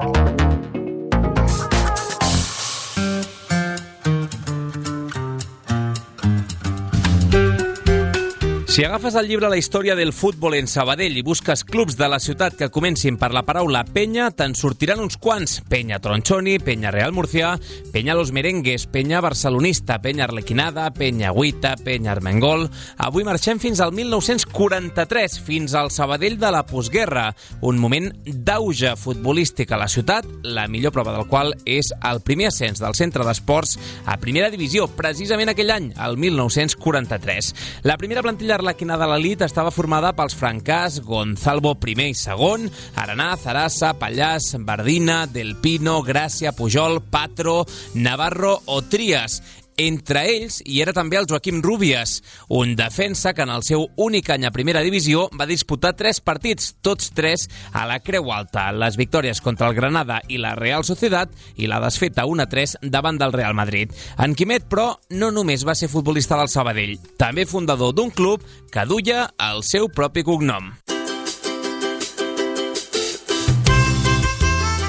Si agafes el llibre La història del futbol en Sabadell i busques clubs de la ciutat que comencin per la paraula penya, te'n sortiran uns quants. Penya Tronchoni, Penya Real Murcià, Penya Los Merengues, Penya Barcelonista, Penya Arlequinada, Penya Agüita, Penya Armengol. Avui marxem fins al mil nou-cents quaranta-tres, fins al Sabadell de la postguerra, un moment d'auge futbolístic a la ciutat, la millor prova del qual és el primer ascens del centre d'esports a primera divisió, precisament aquell any, el mil nou-cents quaranta-tres. La primera plantilla arlequinada de l'elit estava formada pels francàs Gonzalvo primer i segon, Aranà, Zarassa, Pallàs, Bardina, Del Pino, Gràcia, Pujol, Patro, Navarro o Trias. Entre ells hi era també el Joaquim Rúbies, un defensa que en el seu únic any a primera divisió va disputar tres partits, tots tres a la Creu Alta, les victòries contra el Granada i la Real Societat i la desfeta un a tres davant del Real Madrid. En Quimet, però, no només va ser futbolista del Sabadell, també fundador d'un club que duia el seu propi cognom.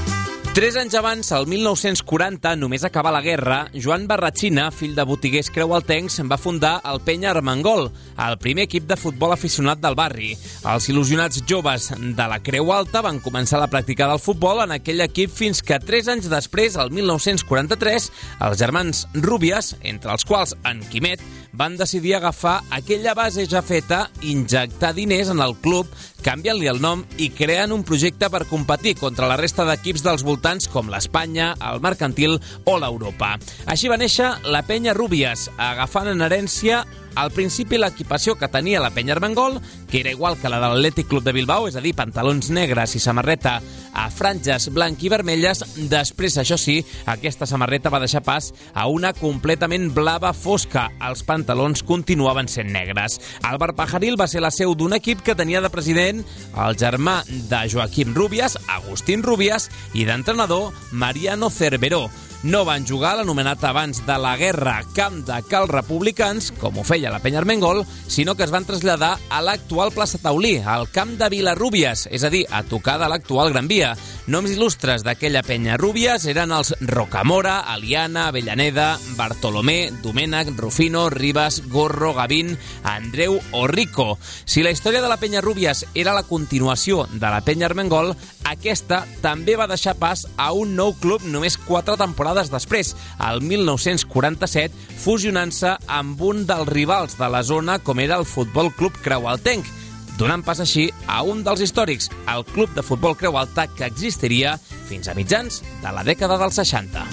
Tres anys abans, el mil nou-cents quaranta, només acabar la guerra, Joan Barratxina, fill de botiguers creualtencs, va fundar el Penya Armengol, el primer equip de futbol aficionat del barri. Els il·lusionats joves de la Creu Alta van començar la pràctica del futbol en aquell equip fins que tres anys després, el mil nou-cents quaranta-tres, els germans Rúbies, entre els quals en Quimet, van decidir agafar aquella base ja feta, injectar diners en el club, canviant-li el nom i creant un projecte per competir contra la resta d'equips dels voltants com l'Espanya, el Mercantil o l'Europa. Així va néixer la Penya Rúbies, agafant en herència al principi l'equipació que tenia la Penya Armengol, que era igual que la de l'Atlètic Club de Bilbao, és a dir, pantalons negres i samarreta a franges blanc i vermelles. Després, això sí, aquesta samarreta va deixar pas a una completament blava fosca. Els pantalons continuaven sent negres. El Bar Pajaril va ser la seu d'un equip que tenia de president el germà de Joaquim Rúbies, Agustín Rúbies, i d'entrenador Mariano Cerveró. No van jugar a l'anomenat abans de la guerra camp de Cal Republicans, com ho feia la Penya Armengol, sinó que es van traslladar a l'actual plaça Taulí, al camp de Vilarrúbies, és a dir, a tocar de l'actual Gran Via. Noms il·lustres d'aquella Penya Rúbies eren els Rocamora, Aliana, Avellaneda, Bartolomé, Domènec, Rufino, Ribas, Gorro, Gavín, Andreu o Rico. Si la història de la Penya Rúbies era la continuació de la Penya Armengol, aquesta també va deixar pas a un nou club només quatre temporades després, el mil nou-cents quaranta-set, fusionant-se amb un dels rivals de la zona com era el Futbol Club Creualtenc, donant pas així a un dels històrics, el Club de Futbol Creu Alta, que existiria fins a mitjans de la dècada dels seixanta.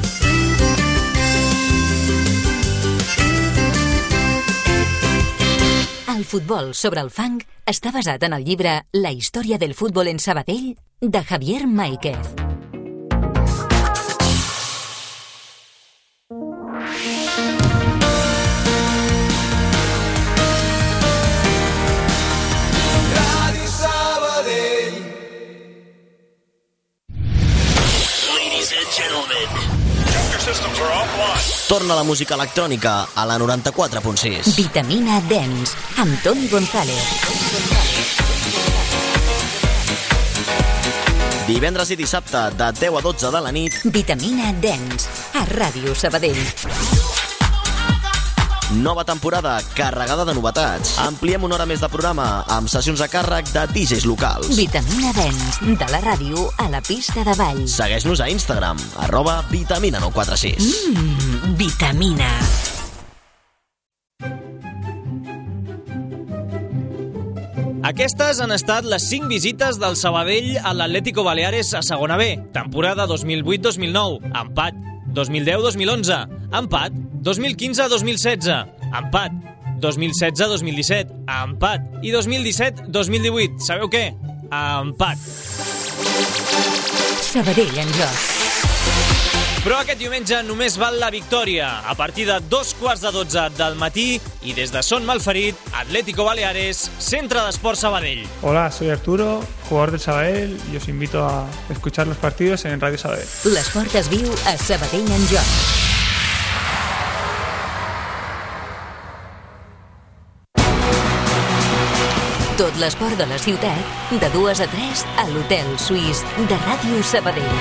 El futbol sobre el fang està basat en el llibre La història del futbol en Sabadell de Javier Máiquez. Ràdio Sabadell. Ladies and gentlemen, systems are offline. Torna la música electrònica a la noranta-quatre punt sis. Vitamina Dance, amb Toni González. Divendres i dissabte, de deu a dotze de la nit. Vitamina Dance, a Ràdio Sabadell. Nova temporada carregada de novetats. Ampliem una hora més de programa amb sessions a càrrec de D Js locals. Vitamina Dance, de la ràdio a la pista de ball. Segueix-nos a Instagram, arroba vitamina nou quatre sis. Mmm, vitamina. Aquestes han estat les cinc visites del Sabadell a l'Atlético Baleares a segona B, temporada dos mil vuit dos mil nou, empat. dos mil deu dos mil onze, empat. dos mil quinze dos mil setze, empat. dos mil setze dos mil disset, empat. I dos mil disset dos mil divuit, sabeu què? Empat. Sabadell en joc. Però aquest diumenge només val la victòria. A partir de dos quarts de dotze del matí i des de Son Malferit, Atlético Baleares, Centre d'Esports Sabadell. Hola, soy Arturo, jugador del Sabadell, y os invito a escuchar los partidos en Radio Sabadell. L'esport es viu a Sabadell en joc. Tot l'esport de la ciutat, de dues a tres, a l'Hotel Suís de Ràdio Sabadell.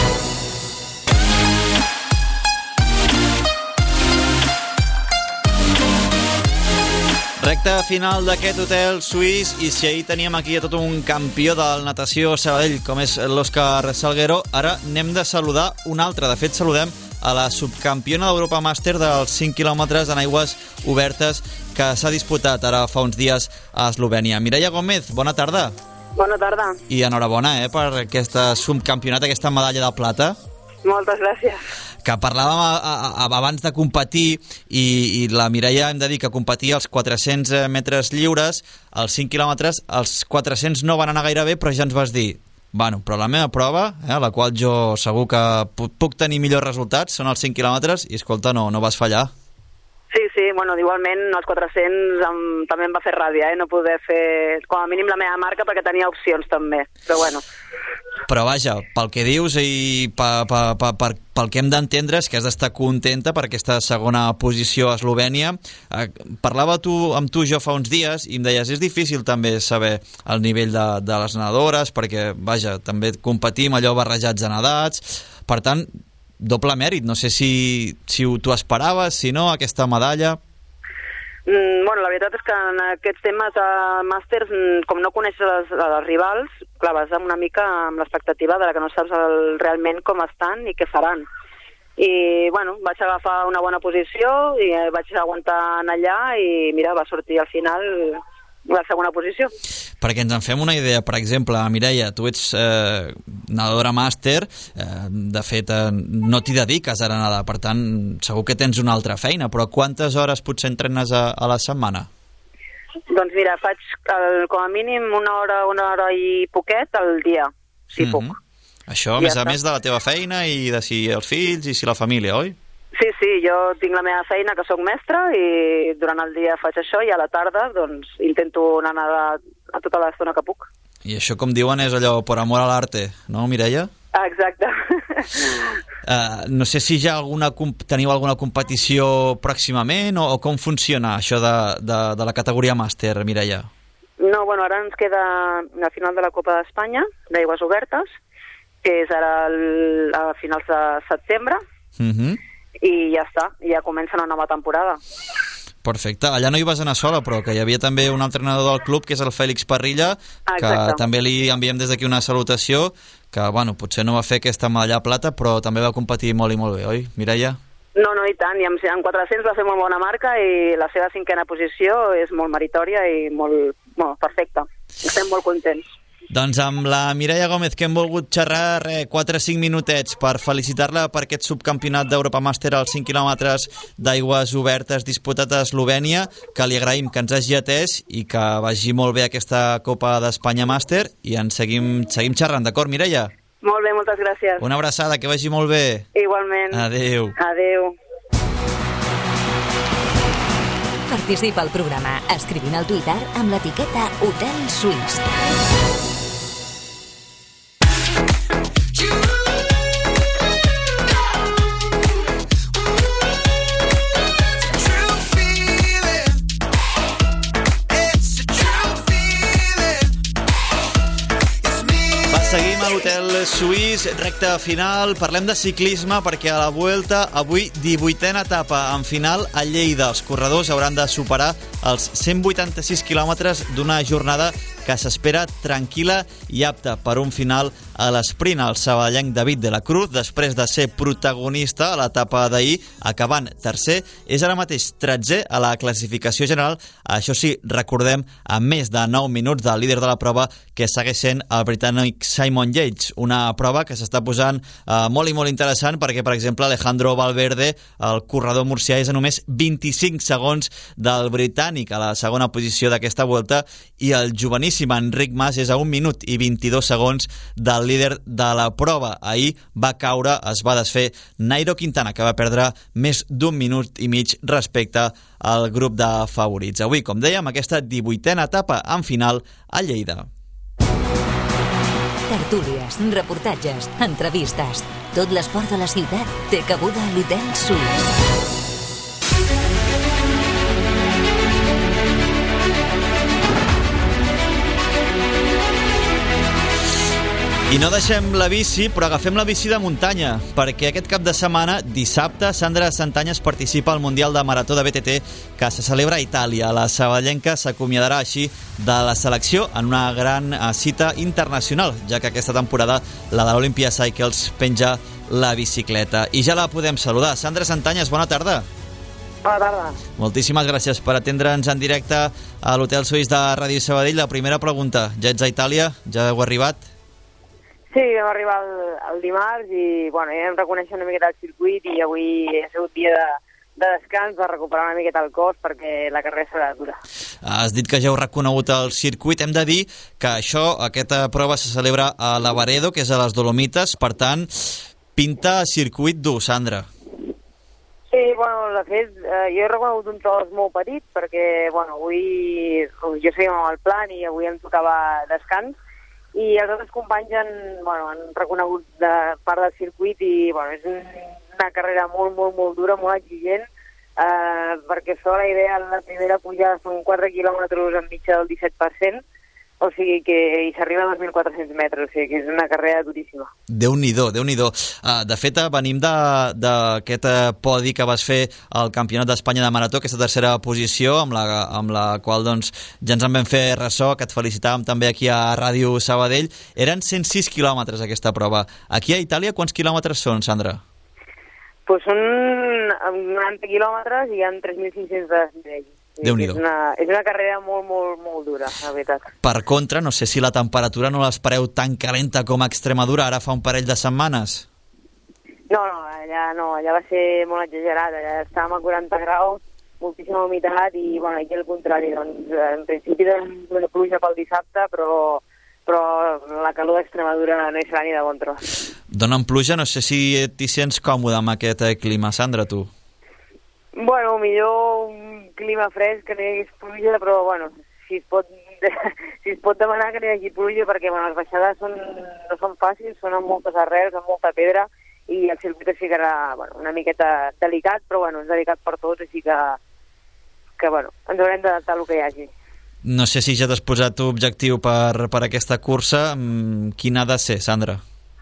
Recte final d'aquest hotel suís, i si ahir teníem aquí a tot un campió de la natació Sabadell, com és l'Òscar Salguero, ara anem de saludar un altre. De fet, saludem a la subcampiona d'Europa Màster dels cinc quilòmetres en aigües obertes que s'ha disputat ara fa uns dies a Eslovènia. Mireia Gómez, bona tarda. Bona tarda. I enhorabona eh, per aquest subcampionat, aquesta medalla de plata. Moltes gràcies. Que parlàvem a, a, a, abans de competir i, i la Mireia hem de dir que competia als quatre-cents metres lliures, als cinc quilòmetres, els quatre-cents no van anar gaire bé, però ja ens vas dir, bueno, però la meva prova, eh, la qual jo segur que puc, puc tenir millors resultats, són els cinc quilòmetres, i escolta, no, no vas fallar. Sí, sí, bueno, igualment els quatre-cents em, també em va fer ràbia, eh, no poder fer com a mínim la meva marca perquè tenia opcions també, però bueno, Però vaja, pel que dius i pa, pa, pa, pa, pel que hem d'entendre és que has d'estar contenta per aquesta segona posició a Eslovènia. Eh, parlava tu, amb tu jo fa uns dies i em deies, és difícil també saber el nivell de, de les nedadores perquè, vaja, també competim allò barrejats en edats. Per tant, doble mèrit. No sé si, si tu esperaves, si no, aquesta medalla. Mm, bueno, la veritat és que en aquests temes de màsters, com no coneixes les, les rivals, clar, vas una mica amb l'expectativa de la que no saps el, realment com estan i què faran. I, bueno, vaig agafar una bona posició i vaig aguantar en allà i, mira, va sortir al final la segona posició. Perquè ens en fem una idea, per exemple, Mireia, tu ets eh, nedadora màster, eh, de fet eh, no t'hi dediques ara a nedar, per tant segur que tens una altra feina, però quantes hores potser entrenes a, a la setmana? Doncs mira, faig el, com a mínim una hora, una hora i poquet al dia, si mm-hmm. puc. Això, a més a més de la teva feina i de si els fills i si la família, oi? Sí, sí, jo tinc la meva feina, que sóc mestra, i durant el dia faig això, i a la tarda doncs intento anar a nedar a tota l'estona que puc. I això, com diuen, és allò por amor al arte, no, Mireia? Ah, exacte. uh, no sé si ja alguna, teniu alguna competició pròximament o, o com funciona això de, de, de la categoria màster, Mireia? No, bueno, ara ens queda la final de la Copa d'Espanya, d'aigües obertes, que és ara el, a finals de setembre, mhm. i ja està, ja comença una nova temporada. Perfecte. Allà no hi vas anar sola, però que hi havia també un entrenador del club, que és el Fèlix Parrilla, ah, que també li enviem des d'aquí una salutació, que, bueno, potser no va fer aquesta medalla plata, però també va competir molt i molt bé, oi, Mireia? No, no, i tant, i amb, amb quatre-cents va fer molt bona marca i la seva cinquena posició és molt meritòria i molt, bueno, perfecta. Estem molt contents. Doncs amb la Mireia Gómez, que hem volgut xerrar re, quatre o cinc minutets per felicitar-la per aquest subcampionat d'Europa Màster als cinc quilòmetres d'aigües obertes disputat a Eslovènia, que li agraïm que ens hagi atès i que vagi molt bé aquesta Copa d'Espanya Màster i ens seguim, seguim xerrant, d'acord, Mireia? Molt bé, moltes gràcies. Una abraçada, que vagi molt bé. Igualment. Adéu. Adéu. Participa al programa escrivint al Twitter amb l'etiqueta Hotel Suís. Seguim a l'Hotel Suís, recta final. Parlem de ciclisme perquè a la Vuelta avui divuitena etapa en final a Lleida. Els corredors hauran de superar els cent vuitanta-sis quilòmetres d'una jornada que s'espera tranquil·la i apta per un final a l'esprint. El sabadellenc David de la Cruz, després de ser protagonista a l'etapa d'ahir, acabant tercer, és ara mateix tretzè a la classificació general. Això sí, recordem, a més de nou minuts del líder de la prova, que segueix sent el britànic Simon Yates. Una prova que s'està posant eh, molt i molt interessant perquè, per exemple, Alejandro Valverde, el corredor murcià, és a només vint-i-cinc segons del britànic a la segona posició d'aquesta volta, i el joveníssim Enric Mas és a un minut i vint-i-dos segons del líder de la prova. Ahir va caure, es va desfer Nairo Quintana, que va perdre més d'un minut i mig respecte al grup de favorits. Avui, com dèiem, aquesta divuitena etapa en final a Lleida. Tertúlies, reportatges, entrevistes. Tot l'esport de la ciutat té cabuda a l'Hotel Suís. I no deixem la bici, però agafem la bici de muntanya, perquè aquest cap de setmana, dissabte, Sandra Santanyes participa al Mundial de Marató de B T T que se celebra a Itàlia. La sabadellenca s'acomiadarà així de la selecció en una gran cita internacional, ja que aquesta temporada la de l'Olympia Cycles penja la bicicleta. I ja la podem saludar. Sandra Santanyes, bona tarda. Bona tarda. Moltíssimes gràcies per atendre'ns en directe a l'Hotel Suís de Ràdio Sabadell. La primera pregunta, ja ets a Itàlia? Ja heu arribat? Sí, vam arribar el, el dimarts i bueno, ja vam reconèixer una miqueta el circuit i avui ha sigut dia de, de descans per recuperar una miqueta el cos perquè la carrera serà dura. Has dit que ja heu reconegut el circuit. Hem de dir que això, aquesta prova se celebra a Lavaredo, que és a les Dolomites, per tant, pinta circuit dur, Sandra. Sí, bueno, de fet, eh, jo he reconegut un tros molt petit perquè, bueno, avui jo seguim amb el plan i avui em tocava descans i els altres companys han, bueno, han reconegut de part del circuit i bueno, és una carrera molt, molt, molt dura, molt exigent, eh, perquè fa la idea, la primera pujada són quatre quilòmetres en mitja del disset per cent, o sigui que hi s'arriba a dos mil quatre-cents metres, o sigui que és una carrera duríssima. Déu-n'hi-do, Déu-n'hi-do. Uh, de fet, venim d'aquest podi que vas fer al Campionat d'Espanya de Marató, aquesta tercera posició, amb la, amb la qual doncs, ja ens en vam fer ressò, que et felicitàvem també aquí a Ràdio Sabadell. Eren cent sis quilòmetres aquesta prova. Aquí a Itàlia quants quilòmetres són, Sandra? Pues són noranta quilòmetres i hi ha tres mil cinc-cents de desnivell. Déu-n'hi-do. És una, és una carrera molt, molt, molt dura, la veritat. Per contra, no sé si la temperatura no l'espereu tan calenta com a Extremadura ara fa un parell de setmanes. No, no, allà no, allà va ser molt exagerat, allà estàvem a quaranta graus, moltíssima humitat i, bueno, aquí al contrari, doncs, en principi de una pluja pel dissabte, però, però la calor d'Extremadura no hi serà ni de bon tros. Donen pluja, no sé si t'hi sents còmode amb aquest clima, Sandra, tu. Bueno, millor un clima fresc que no hi hagués pluja, però bueno, si es pot, si es pot demanar que no hi hagi pluja, perquè bueno, les baixades són, no són fàcils, són amb moltes arrels, amb molta pedra, i el circuit es ficarà bueno, una miqueta delicat, però bueno, és delicat per tots, així que, que bueno, ens haurem d'adaptar al que hi hagi. No sé si ja t'has posat objectiu per, per aquesta cursa. Quin ha de ser, Sandra?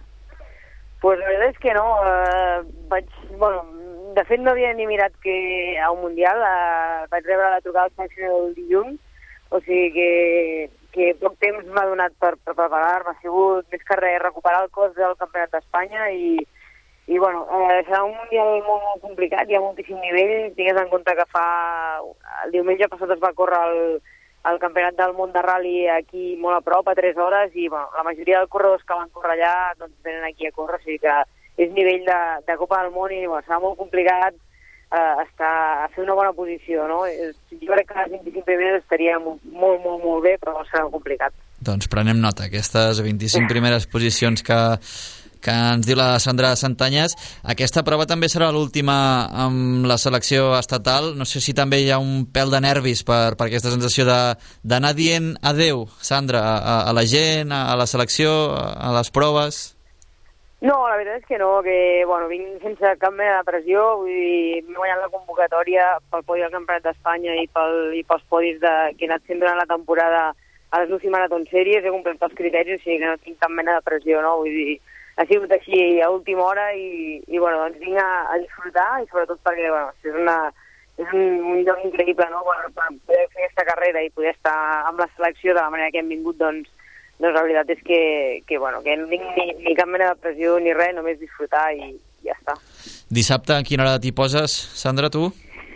Pues la veritat és que no. Eh, vaig, bueno, de fet no havia ni mirat que a un Mundial, eh, vaig rebre la trucada al seleccionador el dilluns, o sigui que, que poc temps m'ha donat per, per preparar-me. Ha sigut més que res recuperar el cos del Campionat d'Espanya i, i bueno, eh, serà un Mundial molt, molt complicat, hi ha moltíssim nivell. Tingues en compte que fa... el diumenge passat es va córrer el, el Campionat del Món de Rally aquí molt a prop, a tres hores, i bueno, la majoria dels corredors que van córrer allà doncs venen aquí a córrer, o sigui que és nivell de, de Copa del Món i bueno, serà molt complicat eh, estar, a fer una bona posició, no? Jo crec que les vint-i-cinc primeres estaria molt, molt, molt, molt bé, però serà complicat. Doncs prenem nota, aquestes vint-i-cinc primeres posicions que, que ens diu la Sandra Santanyes. Aquesta prova també serà l'última amb la selecció estatal. No sé si també hi ha un pèl de nervis per, per aquesta sensació d'anar dient adeu, Sandra, a, a la gent, a, a la selecció, a, a les proves. No, la veritat és que no, que bueno, vinc sense cap mena de pressió, vull dir, m'he guanyat la convocatòria pel podi del Campionat d'Espanya i, pel, i pels podis de, que he anat fent durant la temporada a les Lucy Marathon Series, he complert els criteris, o sigui que no tinc cap mena de pressió, no? Vull dir, ha sigut així a última hora i, i bueno, doncs vinc a, a disfrutar i sobretot perquè, bueno, és, una, és un, un lloc increïble, no?, per, per poder fer aquesta carrera i poder estar amb la selecció de la manera que hem vingut, doncs, doncs la veritat és que, que, bueno, que no tinc ni, ni cap mena de pressió ni res, només disfrutar i ja està. Dissabte, a quina hora t'hi poses, Sandra, tu?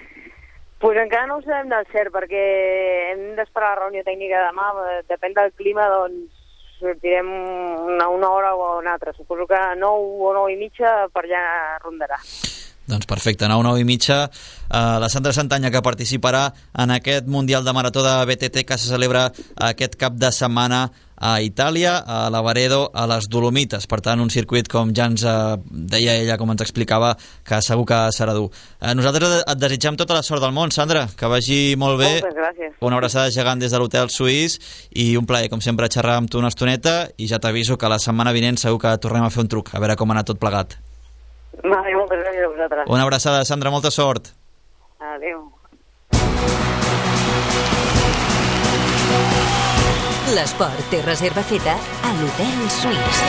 Pues encara no ho sabem del cert, perquè hem d'esperar la reunió tècnica demà, depèn del clima, doncs sortirem una, una hora o una altra. Suposo que a nou o nou i mitja per allà rondarà. Doncs perfecte, nou, nou i mitja. Uh, la Sandra Santanya, que participarà en aquest Mundial de Marató de B T T que se celebra aquest cap de setmana a Itàlia, a l'Avaredo, a les Dolomites. Per tant, un circuit, com ja ens uh, deia ella, com ens explicava, que segur que serà dur. Uh, nosaltres et desitgem tota la sort del món, Sandra, que vagi molt bé. Moltes gràcies. Una abraçada gegant des de l'Hotel Suís i un plaer, com sempre, xerrar amb tu una estoneta, i ja t'aviso que la setmana vinent segur que tornem a fer un truc, a veure com ha anat tot plegat. Vale, moltes gràcies a vosaltres. Una abraçada, Sandra, molta sort. Adéu. L'esport té reserva feta a l'Hotel Suís.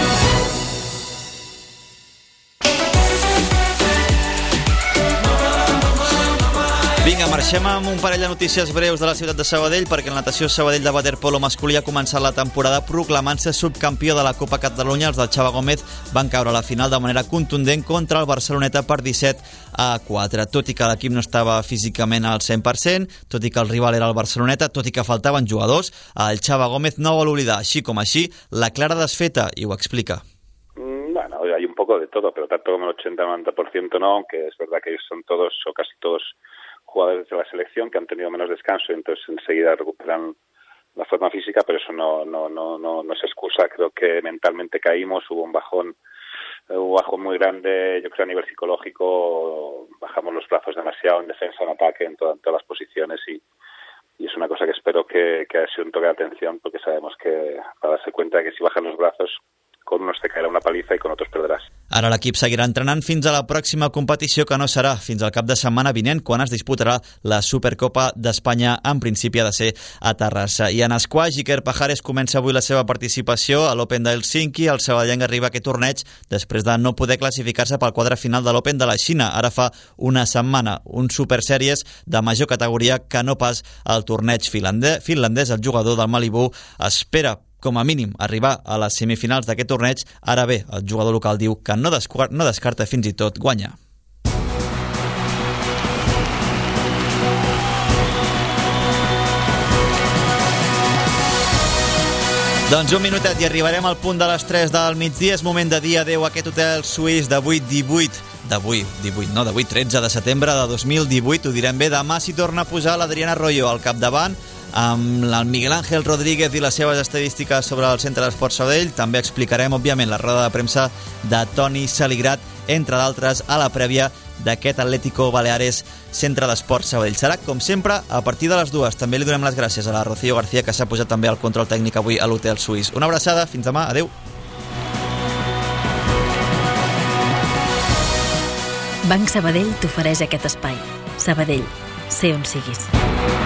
Vinga, marxem amb un parell de notícies breus de la ciutat de Sabadell, perquè el Natació Sabadell de waterpolo masculí ha començat la temporada proclamant-se subcampió de la Copa Catalunya. Els del Xava Gómez van caure a la final de manera contundent contra el Barceloneta per disset a quatre. Tot i que l'equip no estava físicament al cent per cent, tot i que el rival era el Barceloneta, tot i que faltaven jugadors, el Xava Gómez no vol oblidar, així com així, la clara desfeta, i ho explica. Bueno, hay un poco de todo, pero tanto como el ochenta noventa por ciento no, aunque es verdad que ellos son todos o casi todos jugadores de la selección que han tenido menos descanso y entonces enseguida recuperan la forma física, pero eso no no no no, no es excusa. Creo que mentalmente caímos, hubo un bajón, un bajón muy grande, yo creo a nivel psicológico, bajamos los brazos demasiado en defensa, en ataque, en, to- en todas las posiciones y, y es una cosa que espero que, que haya sido un toque de atención, porque sabemos que para darse cuenta de que si bajan los brazos, con unos te caerà una paliza i con otros perderàs. Ara l'equip seguirà entrenant fins a la pròxima competició, que no serà fins al cap de setmana vinent, quan es disputarà la Supercopa d'Espanya. En principi ha de ser a Terrassa. I en esquash, Iker Pajares comença avui la seva participació a l'Open d'Helsinki. El sabadellenc arriba a aquest torneig després de no poder classificar-se pel quadre final de l'Open de la Xina. Ara fa una setmana, un Supersèries de major categoria que no pas al torneig finlandès. El jugador del Malibu espera com a mínim arribar a les semifinals d'aquest torneig. Ara bé, el jugador local diu que no, descarta, no descarta fins i tot guanyar. Doncs un minutet i arribarem al punt de les tres del migdia. És moment de dir adeu a aquest hotel suís d'avui divuit, d'avui divuit, no, d'avui tretze de setembre de dos mil divuit, ho direm bé. Demà s'hi torna a posar l'Adriana Arroyo al capdavant, amb el Miguel Ángel Rodríguez i les seves estadístiques sobre el Centre d'Esports Sabadell. També explicarem, òbviament, la roda de premsa de Toni Saligrat, entre d'altres, a la prèvia d'aquest Atlético Baleares Centre d'Esports Sabadell. Serà, com sempre, a partir de les dues. També li donem les gràcies a la Rocío García, que s'ha posat també al control tècnic avui a l'Hotel Suís. Una abraçada, fins demà, adeu. Banc Sabadell t'ofereix aquest espai. Sabadell, sé on siguis.